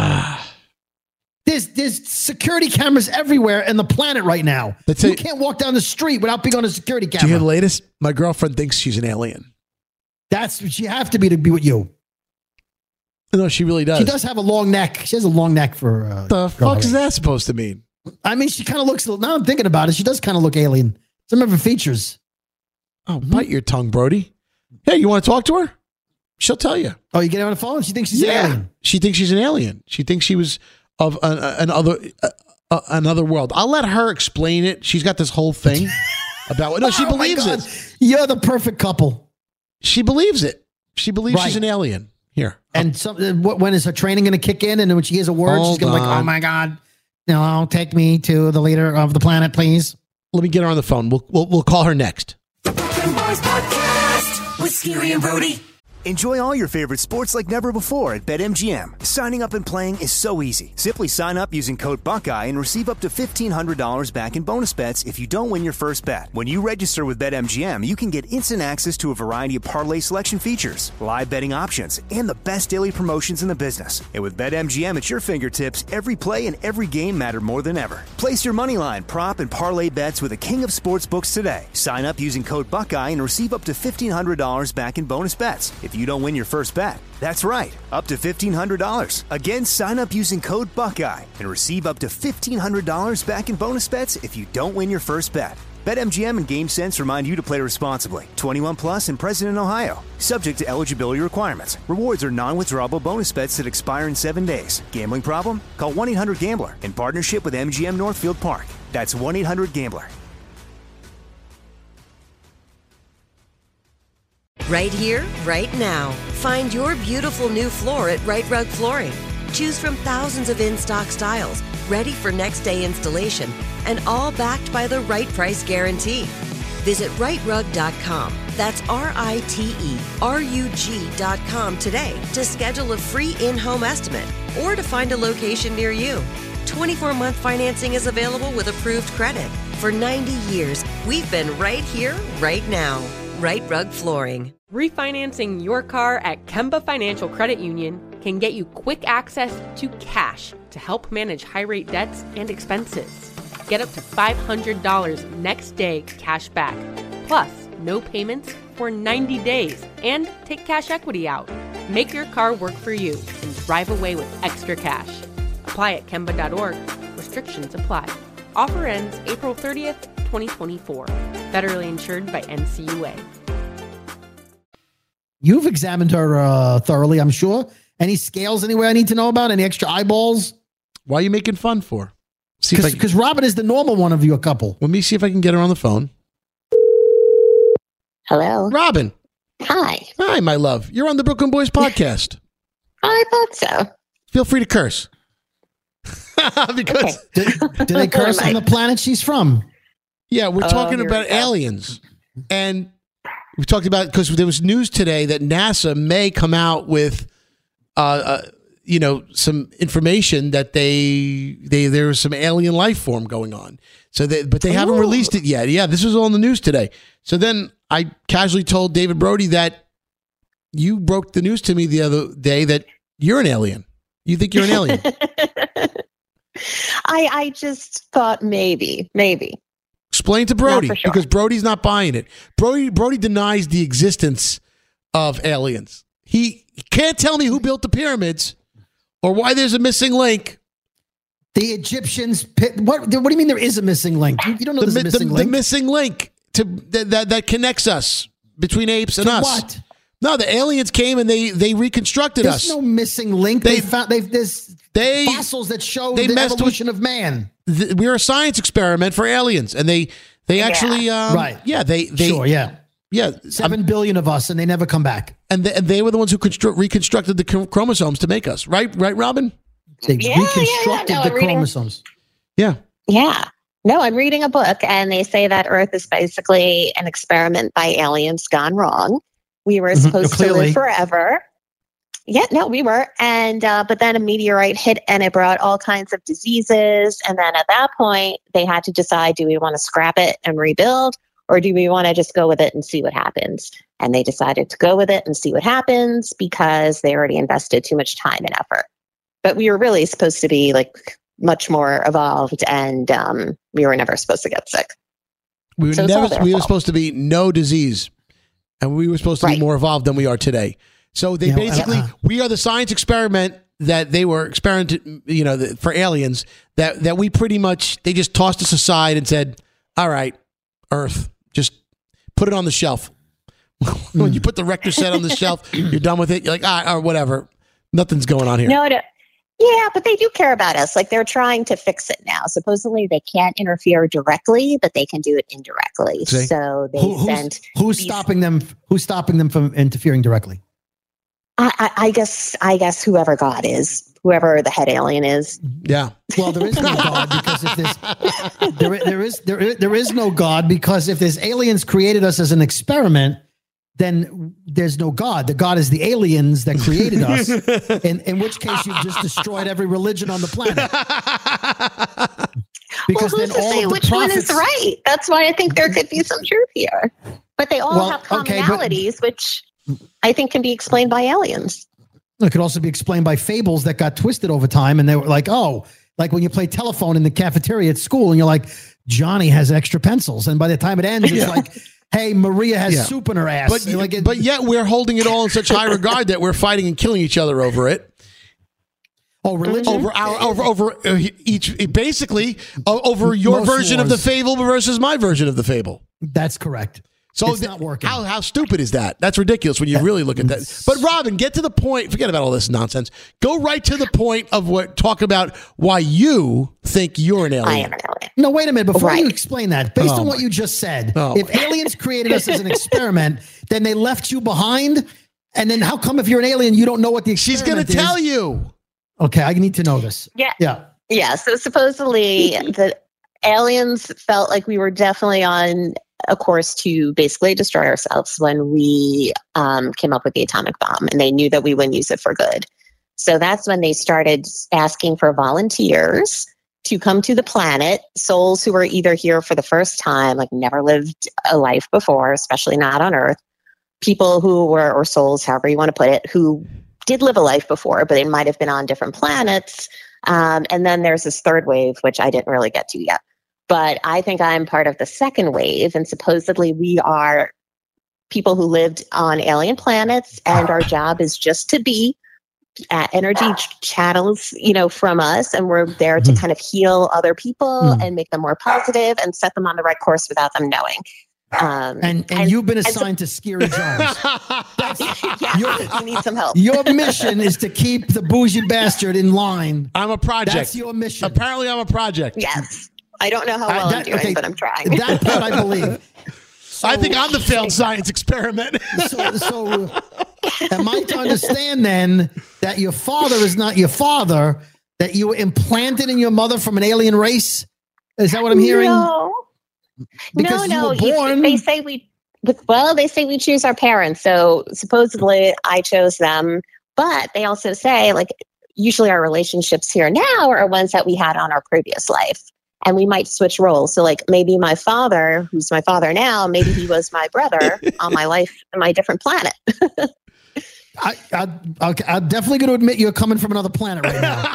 There's there's security cameras everywhere in the planet right now. That's you it. can't walk down the street without being on a security Do you hear camera. the latest? My girlfriend thinks she's an alien. That's what you have to be to be with you. No, she really does. She does have a long neck. She has a long neck for. Uh, The girl fuck is her age. that supposed to mean? I mean, she kind of looks. Now I'm thinking about it. She does kind of look alien. Some of her features. Oh, bite your tongue, Brody. Hey, you want to talk to her? She'll tell you. Oh, you get her on the phone? She thinks she's an alien. She thinks she's an alien. She thinks she was of an, another uh, uh, another world. I'll let her explain it. She's got this whole thing about. No, she Oh my believes God. it. You're the perfect couple. She believes it. She believes Right. she's an alien. Here. And some, uh, what, when is her training going to kick in? And when she hears a word, she's Hold going to be like, on. oh my God, no, take me to the leader of the planet, please. Let me get her on the phone. We'll we'll, we'll call her next. Brooklyn Boys Podcast with Scary and Brody. Enjoy all your favorite sports like never before at BetMGM. Signing up and playing is so easy. Simply sign up using code Buckeye and receive up to fifteen hundred dollars back in bonus bets if you don't win your first bet. When you register with BetMGM, you can get instant access to a variety of parlay selection features, live betting options, and the best daily promotions in the business. And with BetMGM at your fingertips, every play and every game matter more than ever. Place your moneyline, prop, and parlay bets with the king of sportsbooks today. Sign up using code Buckeye and receive up to fifteen hundred dollars back in bonus bets if you don't win your first bet. That's right, up to fifteen hundred dollars. Again, sign up using code Buckeye and receive up to fifteen hundred dollars back in bonus bets if you don't win your first bet. BetMGM and GameSense remind you to play responsibly. twenty-one plus and present in Ohio. Subject to eligibility requirements. Rewards are non-withdrawable bonus bets that expire in seven days. Gambling problem? Call one eight hundred gambler in partnership with M G M Northfield Park. That's one eight hundred gambler. Right here, right now. Find your beautiful new floor at Right Rug Flooring. Choose from thousands of in-stock styles, ready for next day installation, and all backed by the right price guarantee. Visit right rug dot com. That's R I T E R U G dot com today to schedule a free in-home estimate or to find a location near you. twenty-four month financing is available with approved credit. For ninety years, we've been right here, right now. Right Rug Flooring. Refinancing your car at Kemba Financial Credit Union can get you quick access to cash to help manage high rate debts and expenses. Get up to five hundred dollars next day cash back, plus no payments for ninety days, and take cash equity out. Make your car work for you and drive away with extra cash. Apply at Kemba dot org. Restrictions apply. Offer ends April thirtieth, twenty twenty-four. Federally insured by N C U A. You've examined her uh, thoroughly, I'm sure. Any scales anywhere I need to know about? Any extra eyeballs? Why are you making fun for? See if I can- Because Robin is the normal one of you, a couple. Let me see if I can get her on the phone. Hello. Robin. Hi. Hi, my love. You're on the Brooklyn Boys podcast. I thought so. Feel free to curse. Because Do, do they curse on the planet she's from? yeah, we're Oh, talking here about we go. aliens. And we talked about because there was news today that NASA may come out with uh, uh you know, some information that they they there's some alien life form going on. So they, but they haven't Ooh. released it yet. Yeah, this was all in the news today. So then I casually told David Brody that you broke the news to me the other day that you're an alien. You think you're an alien? I I just thought maybe, maybe. Explain to Brody, Not for sure. because Brody's not buying it. Brody Brody denies the existence of aliens. He can't tell me who built the pyramids or why there's a missing link. The Egyptians. What? What do you mean there is a missing link? You, you don't know The, there's a mi- missing the, link. the missing link to that, that that connects us between apes and To us. what? No, the aliens came and they they reconstructed There's us. no missing link. They, They- found they've there's they- fossils that show they the messed with- evolution of man. Th- we're a science experiment for aliens, and they they actually um, Right. Yeah, they they Sure. Yeah. yeah. Seven billion of us, and they never come back. And they, and they were the ones who constru- reconstructed the chrom- chromosomes to make us. Right, right, Robin. They Yeah, yeah, yeah. reconstructed No, the I'm reading- chromosomes. Yeah. Yeah. No, I'm reading a book and they say that Earth is basically an experiment by aliens gone wrong. We were Mhm. supposed to Clearly. live forever. Yeah, no, we were. And, uh, but then a meteorite hit and it brought all kinds of diseases. And then at that point, they had to decide, do we want to scrap it and rebuild? Or do we want to just go with it and see what happens? And they decided to go with it and see what happens because they already invested too much time and effort. But we were really supposed to be like much more evolved, and um, we were never supposed to get sick. We were So it's all never. their We were fault. supposed to be no disease, and we were supposed to Right. be more evolved than we are today. So they Yeah, well, basically, uh, we are the science experiment that they were experiment, you know, the, for aliens. That that we pretty much they just tossed us aside and said, "All right, Earth, just put it on the shelf." When you put the Rector set on the shelf, you're done with it. You're like, ah, or whatever. Nothing's going on here. No, no. Yeah, but they do care about us. Like they're trying to fix it now. Supposedly they can't interfere directly, but they can do it indirectly. See? So they Who, who's sent. who's these- stopping them? Who's stopping them from interfering directly? I, I, I guess. I guess whoever God is, whoever the head alien is. Yeah. Well, there is no God because if there's there, there is there is, there is no God because if there's aliens created us as an experiment, then there's no God. The God is the aliens that created us. In in which case, you've just destroyed every religion on the planet. Because well, then who's to all say of the which one is prophets- right? That's why I think there could be some truth here. But they all Well, have okay, but- commonalities, which I think can be explained by aliens. It could also be explained by fables that got twisted over time, and they were like, oh, like when you play telephone in the cafeteria at school, and you're like, Johnny has extra pencils, and by the time it ends, it's Yeah. like, hey, Maria has Yeah. soup in her ass. But, And like it- but yet we're holding it all in such high regard that we're fighting and killing each other over it. oh, religion Over our over over uh, each basically uh, over your Most version of the wars. fable versus my version of the fable. That's correct. So It's th- not working. How how stupid is that? That's ridiculous when you really look at that. But Robin, get to the point. Forget about all this nonsense. Go right to the point of what. Talk about why you think you're an alien. I am an alien. No, wait a minute. Before Right. you explain that, based Oh on what my- you just said, Oh if my- aliens created us as an experiment, then they left you behind. And then how come if you're an alien, you don't know what the She's experiment going to is? tell you. Okay, I need to know this. Yeah. Yeah. Yeah. So supposedly the aliens felt like we were definitely on a course to basically destroy ourselves when we um, came up with the atomic bomb, and they knew that we wouldn't use it for good. So that's when they started asking for volunteers to come to the planet, souls who were either here for the first time, like never lived a life before, especially not on Earth, people who were, or souls, however you want to put it, who did live a life before, but they might have been on different planets. Um, and then there's this third wave, which I didn't really get to yet. But I think I'm part of the second wave. And supposedly we are people who lived on alien planets, and our job is just to be uh, energy ch- channels, you know, from us. And we're there to kind of heal other people Mm. and make them more positive and set them on the right course without them knowing. Um, And, and you've been and so- assigned to Scary Jones. yeah, you need some help. Your mission is to keep the bougie bastard in line. I'm a project. That's your mission. Apparently, I'm a project. Yes. I don't know how Uh, well that- I'm doing, okay, but I'm trying. That part I believe. I think I'm the failed science experiment. So, so am I to understand then that your father is not your father, that you were implanted in your mother from an alien race? Is that what I'm hearing? No. Because no, you no. were born. You, they say we, well, they say we choose our parents. So supposedly I chose them, but they also say, like, usually our relationships here now are ones that we had on our previous life. And we might switch roles. So like maybe my father, who's my father now, maybe he was my brother on my life on my different planet. I, I, okay, I'm definitely going to admit you're coming from another planet right now.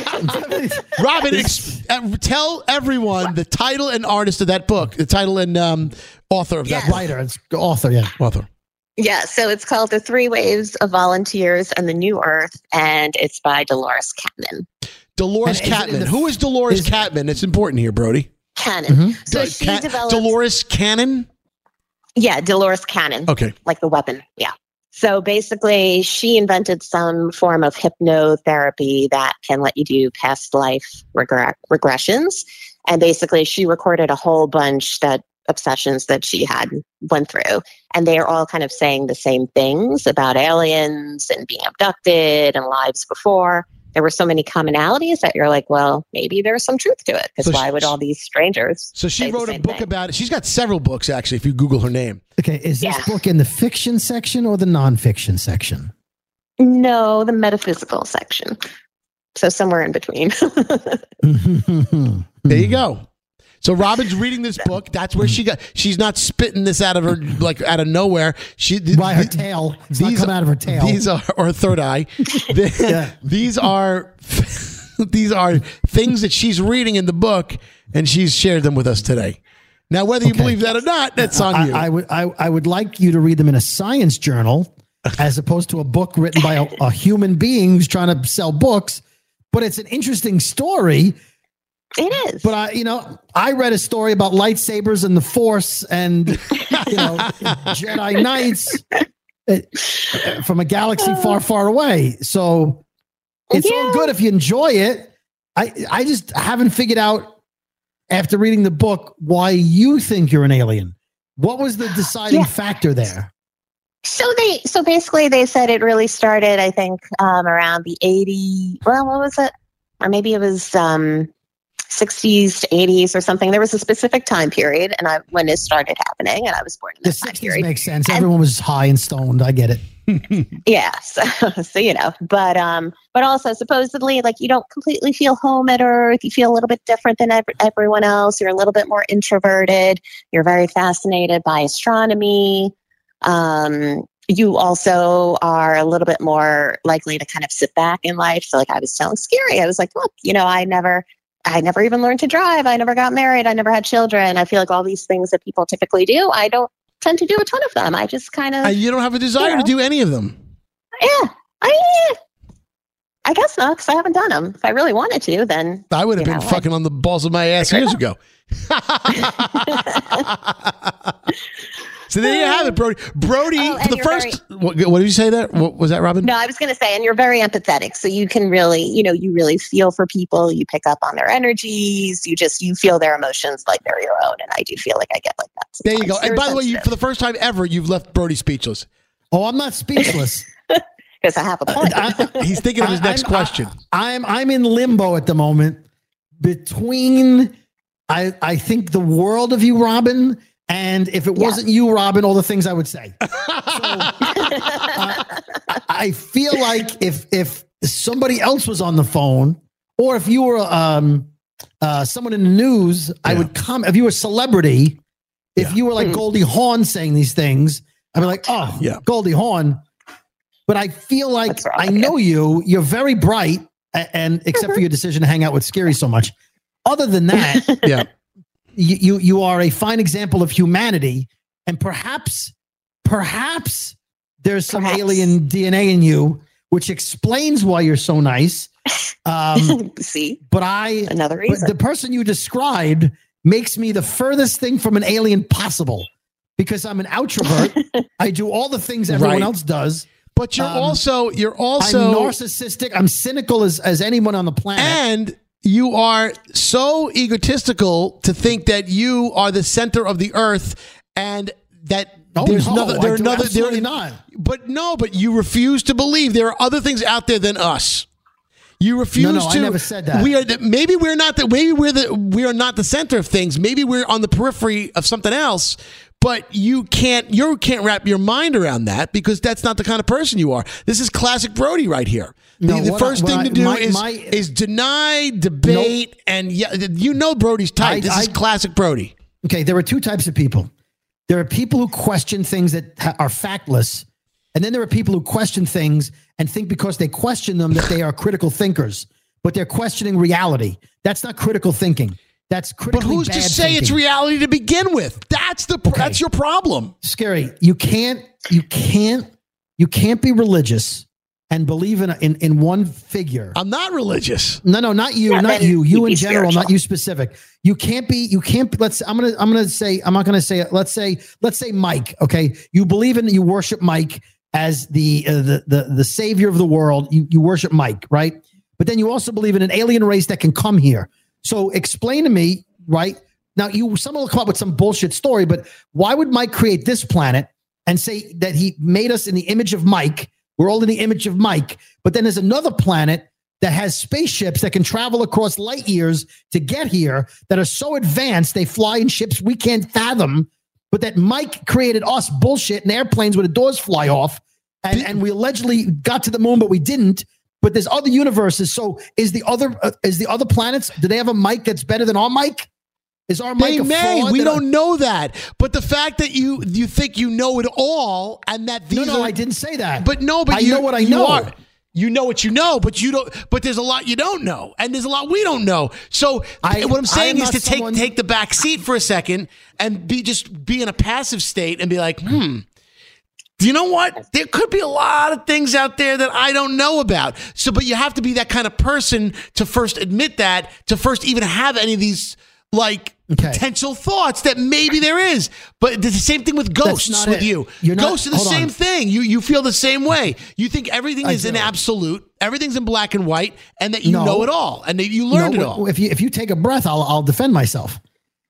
Robin, ex- uh, tell everyone the title and artist of that book, the title and um, author of Yes. that book. Writer, it's author, yeah. Author. Yeah, so it's called The Three Waves of Volunteers and the New Earth, and it's by Dolores Catman. Dolores And is it in Catman. the- Who is Dolores is- Catman? It's important here, Brody. Cannon. Mm-hmm. So Do- she Ca- developed... Dolores Cannon? Yeah, Dolores Cannon. Okay. Like the weapon. Yeah. So basically, she invented some form of hypnotherapy that can let you do past life regre- regressions. And basically, she recorded a whole bunch that obsessions that she had went through. And they are all kind of saying the same things about aliens and being abducted and lives before. There were so many commonalities that you're like, well, maybe there's some truth to it. Because So why she- would all these strangers? So she say the wrote a same book thing? about it. She's got several books, actually, if you Google her name. Okay, is this Yeah. book in the fiction section or the nonfiction section? No, the metaphysical section. So somewhere in between. There you go. So Robin's reading this book. That's where she got. She's not spitting this out of her like out of nowhere. She By her tail. It's not coming out of her tail. These are or her third eye. They- Yeah. These are these are things that she's reading in the book, and she's shared them with us today. Now, whether you Okay. believe that or not, that's on I, you. I would I, I would like you to read them in a science journal as opposed to a book written by a, a human being who's trying to sell books. But it's an interesting story. It is. But I, you know, I read a story about lightsabers and the Force and you know Jedi Knights uh, from a galaxy far, far away. So it's all Yeah. good if you enjoy it. I I just haven't figured out after reading the book why you think you're an alien. What was the deciding Yeah. factor there? So they, so basically, they said it really started, I think, um, around the eighty. Well, what was it? Or maybe it was um, sixties to eighties or something. There was a specific time period, and I when this started happening, and I was born in The that time sixties period. makes sense. Everyone was high and stoned. I get it. Yeah, so, so you know, but um, but also supposedly, like you don't completely feel home at Earth. You feel a little bit different than ev- everyone else. You're a little bit more introverted. You're very fascinated by astronomy. Um, you also are a little bit more likely to kind of sit back in life. So like I was telling Scary, I was like, look, you know, I never, I never even learned to drive. I never got married. I never had children. I feel like all these things that people typically do, I don't tend to do a ton of them. I just kind of, and you don't have a desire you to know. do any of them. yeah, I, I guess not, because I haven't done them. If I really wanted to, then I would have you been know, fucking on the balls of my ass years ago. So there you have it, Brody. Brody, Oh, and for the you're first. What, what did you say there? What was that, Robin? No, I was going to say, and you're very empathetic. So you can really, you know, you really feel for people. You pick up on their energies. You just, you feel their emotions like they're your own. And I do feel like I get like that. There you go. sometimes. And by the way, you, You're for the first time ever, you've left Brody speechless. Oh, I'm not speechless. because I have a point. I- He's thinking of his I- next I'm- question. I, I'm I'm in limbo at the moment between I I think the world of you, Robin, and if it Yeah. wasn't you, Robin, all the things I would say. So, uh, I feel like if if somebody else was on the phone, or if you were um uh someone in the news, I Yeah. would come. If you were a celebrity, if Yeah. you were like Goldie Hawn saying these things, I'd be like, oh, Yeah. Goldie Hawn. But I feel like What's wrong I with know you. You're very bright, a- and except for your decision to hang out with Scary so much. Other than that, Yeah. you, you you are a fine example of humanity, and perhaps, perhaps there's some Perhaps. alien D N A in you, which explains why you're so nice. Um, See, but I, another but reason. the person you described makes me the furthest thing from an alien possible, because I'm an outrovert. I do all the things everyone Right. else does. But you're Um, also you're I'm also narcissistic. I'm cynical as, as anyone on the planet. and you are so egotistical to think that you are the center of the earth and that Oh, there's no, another I there are do another there, absolutely not. But no, but you refuse to believe there are other things out there than us. You refuse No, no, I to. never said that. We are the, maybe we're not the maybe we're the we are not the center of things. Maybe we're on the periphery of something else. But you can't you can't wrap your mind around that because that's not the kind of person you are. This is classic Brody right here. The, No, the what first I- what thing I- to do my- is my- is deny, debate, and yeah, you know Brody's type. I- this is I- classic Brody. Okay, there are two types of people. There are people who question things that ha- are factless, and then there are people who question things and think because they question them that they are critical thinkers, but they're questioning reality. That's not critical thinking. That's But critically who's to bad say thinking. it's reality to begin with? That's the Okay. that's your problem. Scary. You can't. You can't. You can't be religious and believe in a, in in one figure. I'm not religious. No, no, not you, Yeah, not then you. you'd You be in general, spiritual. not you specific. You can't be. You can't. Let's. I'm gonna. I'm gonna say. I'm not gonna say it. Let's say. Let's say Mike. Okay, you believe in. You worship Mike as the uh, the the the savior of the world. You you worship Mike, right? But then you also believe in an alien race that can come here. So explain to me, right now. You someone will come up with some bullshit story, but why would Mike create this planet and say that he made us in the image of Mike? We're all in the image of Mike, but then there's another planet that has spaceships that can travel across light years to get here that are so advanced they fly in ships we can't fathom, but that Mike created us bullshit in airplanes where the doors fly off, and, and we allegedly got to the moon, but we didn't. But there's other universes. So is the other uh, is the other planets? Do they have a Mike that's better than our Mike? Is our Mike They a may. fraud We that- don't know that. But the fact that you you think you know it all and that these No, no, are, I didn't say that. But no, but I you know what I you know. are. You know what you know, but you don't. But there's a lot you don't know, and there's a lot we don't know. So I- what I'm I saying am is to not take someone- take the back seat for a second and be just be in a passive state and be like, hmm. Do you know what? There could be a lot of things out there that I don't know about. So, but you have to be that kind of person to first admit that, to first even have any of these like Okay. potential thoughts that maybe there is. But it's the same thing with ghosts not with it. you. You're not- Ghosts are the hold same on. thing. You you feel the same way. You think everything I is an do. absolute, everything's in black and white, and that you No. know it all, and that you learned No, it all. If you if you take a breath, I'll I'll defend myself.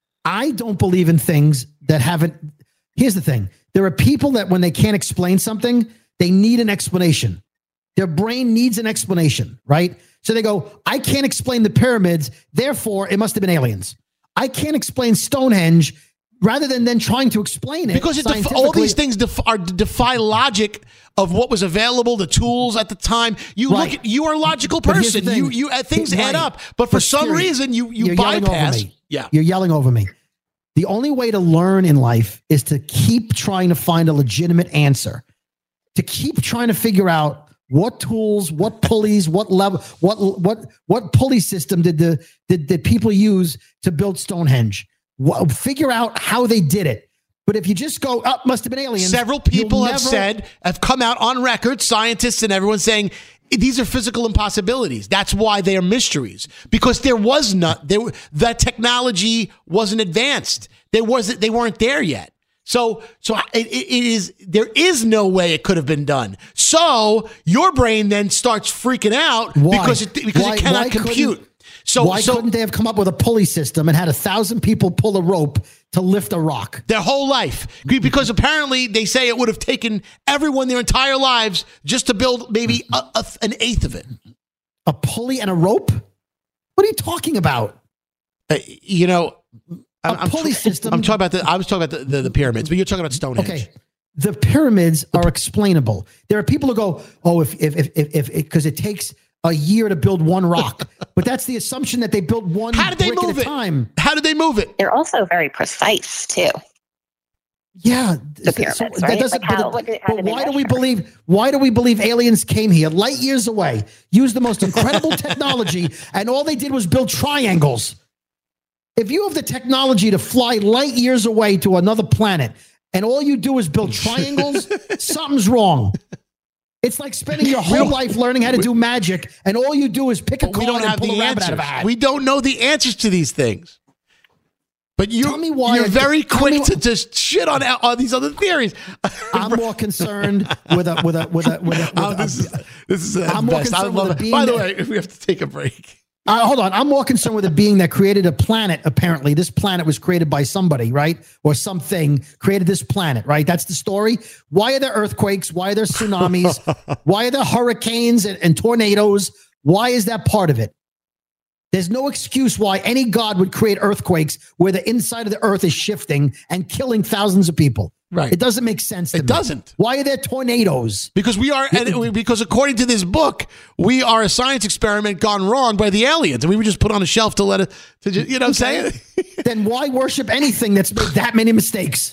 I don't believe in things that haven't. Here's the thing: there are people that when they can't explain something, they need an explanation. Their brain needs an explanation, right? So they go, "I can't explain the pyramids, therefore it must have been aliens." I can't explain Stonehenge, rather than then trying to explain it Because it def- all scientifically. these things def- are defy logic of what was available, the tools at the time. You Right. look at you are a logical But here's the person. You thing. you uh, things Right. add up, but for But some Siri, reason you you you're yelling over bypass. me. Yeah, You're yelling over me. The only way to learn in life is to keep trying to find a legitimate answer, to keep trying to figure out what tools, what pulleys, what level, what what what pulley system did the did, did people use to build Stonehenge? What, figure out how they did it. But if you just go, up, oh, must have been aliens. several people you'll have never- said have come out on record, scientists and everyone saying these are physical impossibilities. That's why they are mysteries, because there was not there that technology wasn't advanced. There wasn't they weren't there yet. So so it, it is there is no way it could have been done. So your brain then starts freaking out Why? because it because Why- it cannot why compute. couldn't- So Why so couldn't they have come up with a pulley system and had a thousand people pull a rope to lift a rock? their whole life, because apparently they say it would have taken everyone their entire lives just to build maybe a, a, an eighth of it. A pulley and a rope? What are you talking about? Uh, you know, A I'm, I'm pulley tr- system. I'm talking about the. I was talking about the, the, the pyramids, but you're talking about Stonehenge. Okay. The pyramids are explainable. There are people who go, oh, if if if if because it takes a year to build one rock, but that's the assumption that they built one How did they brick move at a it? time. How did they move it? They're also very precise too. Yeah, The pyramids, right? doesn't. Like how- but what did- how but did they why do we measure? believe? Why do we believe aliens came here light years away, used the most incredible technology, and all they did was build triangles? If you have the technology to fly light years away to another planet, and all you do is build triangles, something's wrong. It's like spending your whole don't- life learning how to do magic, and all you do is pick a But we card don't and have pull the a rabbit out answers. of a hat. We don't know the answers to these things. But you, Tell me why you're I- very tell quick me to wh- just shit on on these other theories. I'm more concerned with a with a with a with a. With Oh, a- this is this is the I'm more best. I concerned love with it. it being By the that- way, we have to take a break. Uh, hold on. I'm more concerned with a being that created a planet. Apparently, this planet was created by somebody, right? Or something created this planet, right? That's the story. Why are there earthquakes? Why are there tsunamis? Why are there hurricanes and, and tornadoes? Why is that part of it? There's no excuse why any God would create earthquakes where the inside of the earth is shifting and killing thousands of people. Right. It doesn't make sense to It me. doesn't. Why are there tornadoes? Because we are, and because according to this book, we are a science experiment gone wrong by the aliens, and we were just put on a shelf to let it, to just, you know what I'm saying? Then why worship anything that's made that many mistakes?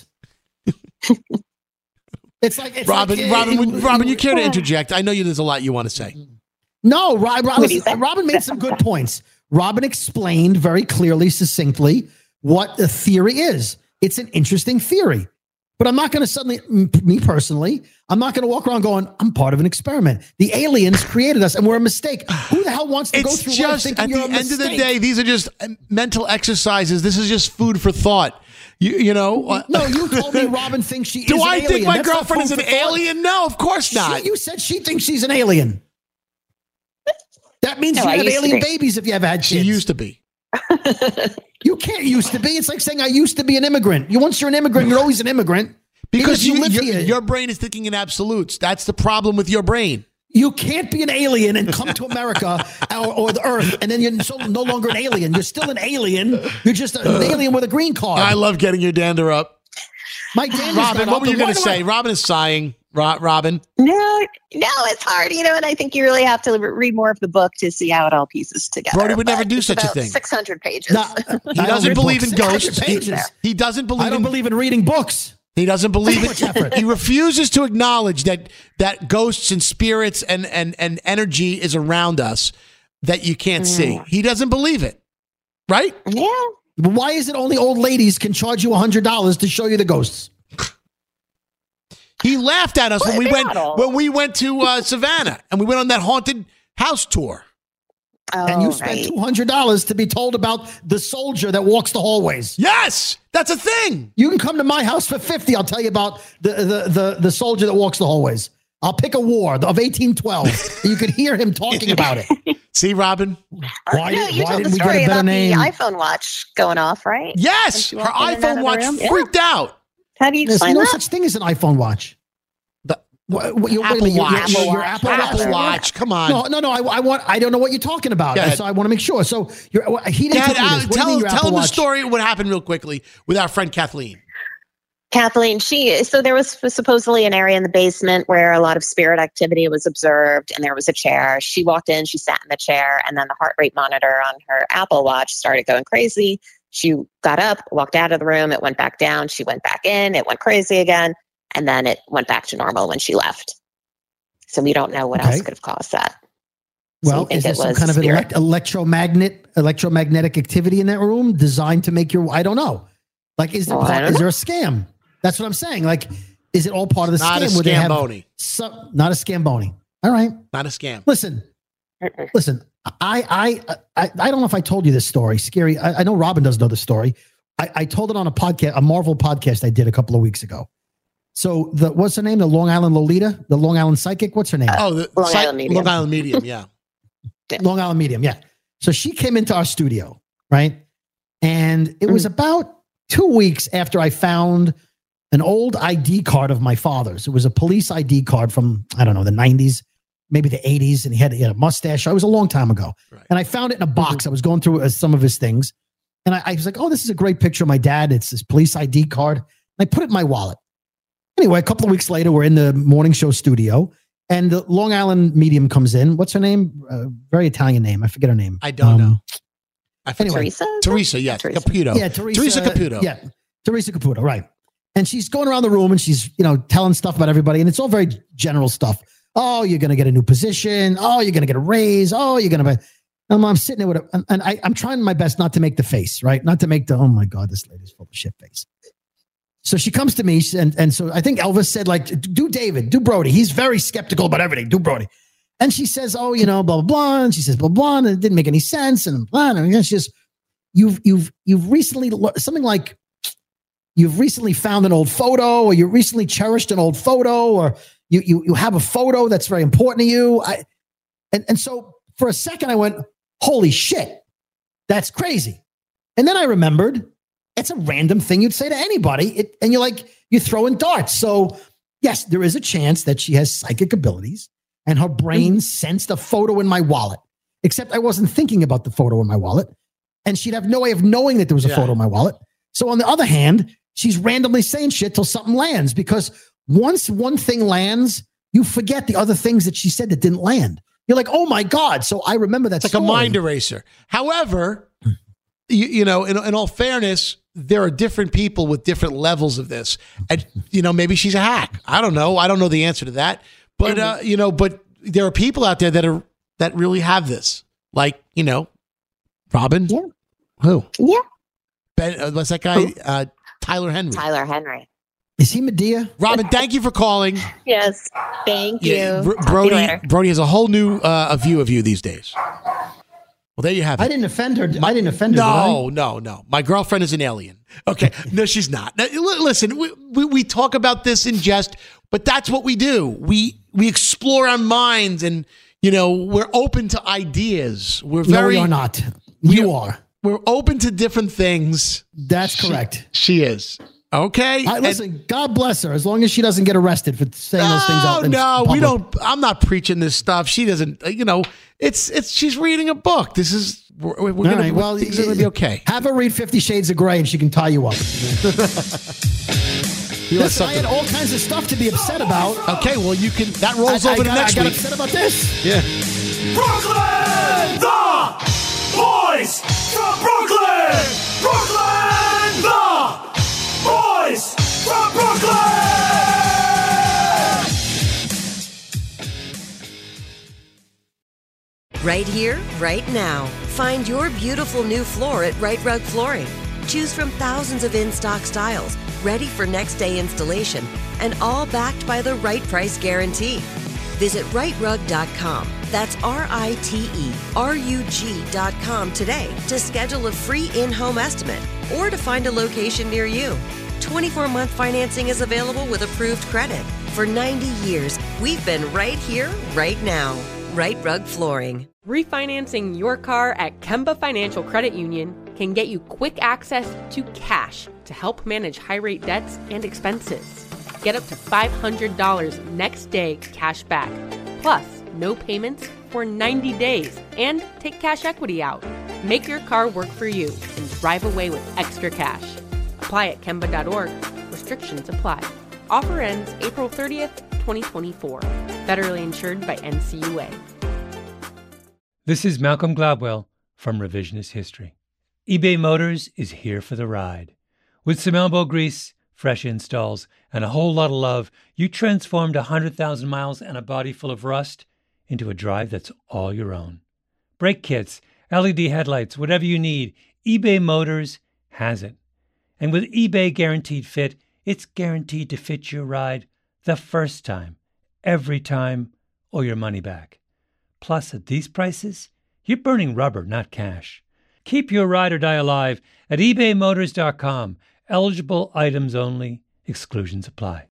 It's like it's Robin, like, Robin, uh, would, Robin, you care to interject? I know you. There's a lot you want to say. No, Robin, Robin made some good points. Robin explained very clearly, succinctly, what the theory is. It's an interesting theory. But I'm not going to suddenly, me personally, I'm not going to walk around going, I'm part of an experiment. The aliens created us and we're a mistake. Who the hell wants to go It's through life just, thinking at you're the a end of the mistake? day, these are just mental exercises. This is just food for thought. You, you know? No, you told me Robin thinks she Do is an I alien. think my That's not girlfriend is food an for thought. alien? No, of course not. She, you said she thinks she's an alien. That means No, you I have used to alien be. babies if you ever had She kids. used to be. You can't used to be. It's like saying I used to be an immigrant. You once you're an immigrant, you're always an immigrant. Because Even you, if you live your, here. your brain is thinking in absolutes. That's the problem with your brain. You can't be an alien and come to America or, or the Earth, and then you're so, no longer an alien. You're still an alien. You're just an alien with a green card. I love getting your dander up. My dander's Robin, not what up, were you then going why to do I- say? Robin is sighing. Ro- Robin. No, no, it's hard, you know, and I think you really have to read more of the book to see how it all pieces together. Brody would never But do it's such a about thing. six hundred pages. No, He doesn't believe in ghosts. He, Pages. he doesn't believe I don't in believe in reading books. He doesn't believe Too much it. effort. He refuses to acknowledge that that ghosts and spirits and and and energy is around us that you can't see. He doesn't believe it. Right? Yeah. Why is it only old ladies can charge you one hundred dollars to show you the ghosts? He laughed at us Well, when we they're went not all- when we went to uh, Savannah and we went on that haunted house tour. And you Oh, spent right. two hundred dollars to be told about the soldier that walks the hallways. Yes, that's a thing. You can come to my house for fifty. I'll tell you about the, the, the, the soldier that walks the hallways. I'll pick a war of eighteen twelve. You could hear him talking about it. See, Robin? Why, no, did, you why told didn't the we get story a better about name? the iPhone watch going off, right? Yes, When her she walked in and out iPhone of the watch room? Yeah. freaked out. How do you There's explain no that? such thing as an iPhone watch. The What, what, you- wait a Apple minute, your- Watch. your- your Apple Apple Apple Watch. Watch. Come on. No, no, no. I, I want. I don't know what you're talking about. Go ahead. So I want to make sure. So you're, he didn't Dad, tell me uh, this. What do you tell mean your tell Apple him the Watch? story. What happened real quickly with our friend Kathleen. Kathleen, she so there was supposedly an area in the basement where a lot of spirit activity was observed, and there was a chair. She walked in, she sat in the chair, and then the heart rate monitor on her Apple Watch started going crazy. She got up, walked out of the room, it went back down. She went back in, it went crazy again, and then it went back to normal when she left. So we don't know what Okay. else could have caused that. So Well, we think is there it some was kind of spirit. elect- electromagnet electromagnetic activity in that room designed to make your? I don't know. Like, is, Well, I don't is there a scam? That's what I'm saying. Like, is it all part of the Not a scam? where they have scamboni. some, not a scamboni. All right. Not a scam. Listen, Mm-mm. listen. I, I, I, I don't know if I told you this story. Scary. I, I know Robin does know the story. I, I told it on a podcast, a Marvel podcast I did a couple of weeks ago. So the what's her name? The Long Island Lolita, the Long Island psychic. What's her name? Oh, the Long site- Island Medium. Long Island Medium. Yeah. Long Island Medium. Yeah. So she came into our studio, right? And it was about two weeks after I found an old I D card of my father's. It was a police I D card from, I don't know, the nineties, maybe the eighties. And he had, he had a mustache. It was a long time ago. Right. And I found it in a box. I was going through uh, some of his things. And I, I was like, oh, this is a great picture of my dad. It's this police I D card. And I put it in my wallet. Anyway, a couple of weeks later, we're in the morning show studio. And the Long Island Medium comes in. What's her name? Uh, very Italian name. I forget her name. I don't Um, know. I forget. anyway. Teresa? Teresa, yes. Teresa. Caputo. Yeah, Teresa, Teresa Caputo. Yeah, Teresa Caputo, right. And she's going around the room and she's, you know, telling stuff about everybody. And it's all very general stuff. Oh, you're going to get a new position. Oh, you're going to get a raise. Oh, you're going to be. And I'm sitting there with a, and, and I, I'm trying my best not to make the face, right? Not to make the, oh my God, this lady's full of shit face. So she comes to me and, and so I think Elvis said, like, do David, do Brody. He's very skeptical about everything. Do Brody. And she says, oh, you know, blah, blah, blah. And she says, blah, blah, and it didn't make any sense. And blah, and it's just, you've, you've, you've recently, something like, you've recently found an old photo, or you recently cherished an old photo, or you, you, you have a photo that's very important to you. I, and, and so for a second I went, holy shit, that's crazy. And then I remembered, it's a random thing you'd say to anybody. It, and you're like, you're throwing darts. So yes, there is a chance that she has psychic abilities and her brain sensed a photo in my wallet. except I wasn't thinking about the photo in my wallet. And she'd have no way of knowing that there was a Yeah. photo in my wallet. So on the other hand, she's randomly saying shit till something lands, because once one thing lands, you forget the other things that she said that didn't land. You're like, oh my God. So I remember that It's like story. a mind eraser. However, you, you know, in, in all fairness, there are different people with different levels of this. And, you know, maybe she's a hack. I don't know. I don't know the answer to that. But, uh, you know, but there are people out there that are, that really have this. Like, you know, Robin. Yeah. Who? Yeah. Ben, uh, what's that guy? Uh, Tyler Henry. Tyler Henry. Is he Medea? Robin, thank you for calling. Yes. Thank you. Yeah, Br- Talk to you Brody, later. Brody has a whole new uh, view of you these days. Well, there you have it. I didn't offend her. I didn't offend her. No, no, no. My girlfriend is an alien. Okay. No, she's not. Now, li- listen, we, we, we talk about this in jest, but that's what we do. We we explore our minds, and, you know, we're open to ideas. We're No, very we are not. You are. We're open to different things. That's correct. She, she is. Okay. I, listen, God bless her, as long as she doesn't get arrested for saying those things out. No, in no, we public. don't. I'm not preaching this stuff. She doesn't. uh, You know, it's it's. She's reading a book. This is. We're, we're All gonna. right, well, things are gonna be okay. Have her read Fifty Shades of Grey, and she can tie you up. You want Listen, I had something? all kinds of stuff to be upset about. Okay, well, you can. That rolls I, I over got, to next I got week. upset about this. Yeah. Brooklyn, the boys from Brooklyn. Brooklyn, the boys from Brooklyn. Right here, right now. Find your beautiful new floor at Right Rug Flooring. Choose from thousands of in-stock styles, ready for next day installation, and all backed by the right price guarantee. Visit right rug dot com. That's R I T E R U G dot com today to schedule a free in-home estimate or to find a location near you. twenty-four month financing is available with approved credit. For ninety years, we've been right here, right now. Right Rug Flooring. Refinancing your car at Kemba Financial Credit Union can get you quick access to cash to help manage high rate debts and expenses. Get up to five hundred dollars next day cash back, plus no payments for ninety days, and take cash equity out. Make your car work for you and drive away with extra cash. Apply at kemba dot org. Restrictions apply. Offer ends April thirtieth, twenty twenty-four. Federally insured by N C U A. This is Malcolm Gladwell from Revisionist History. eBay Motors is here for the ride. With some elbow grease, fresh installs, and a whole lot of love, you transformed one hundred thousand miles and a body full of rust into a drive that's all your own. Brake kits, L E D headlights, whatever you need, eBay Motors has it. And with eBay Guaranteed Fit, it's guaranteed to fit your ride the first time, every time, or your money back. Plus, at these prices, you're burning rubber, not cash. Keep your ride or die alive at ebay motors dot com. Eligible items only. Exclusions apply.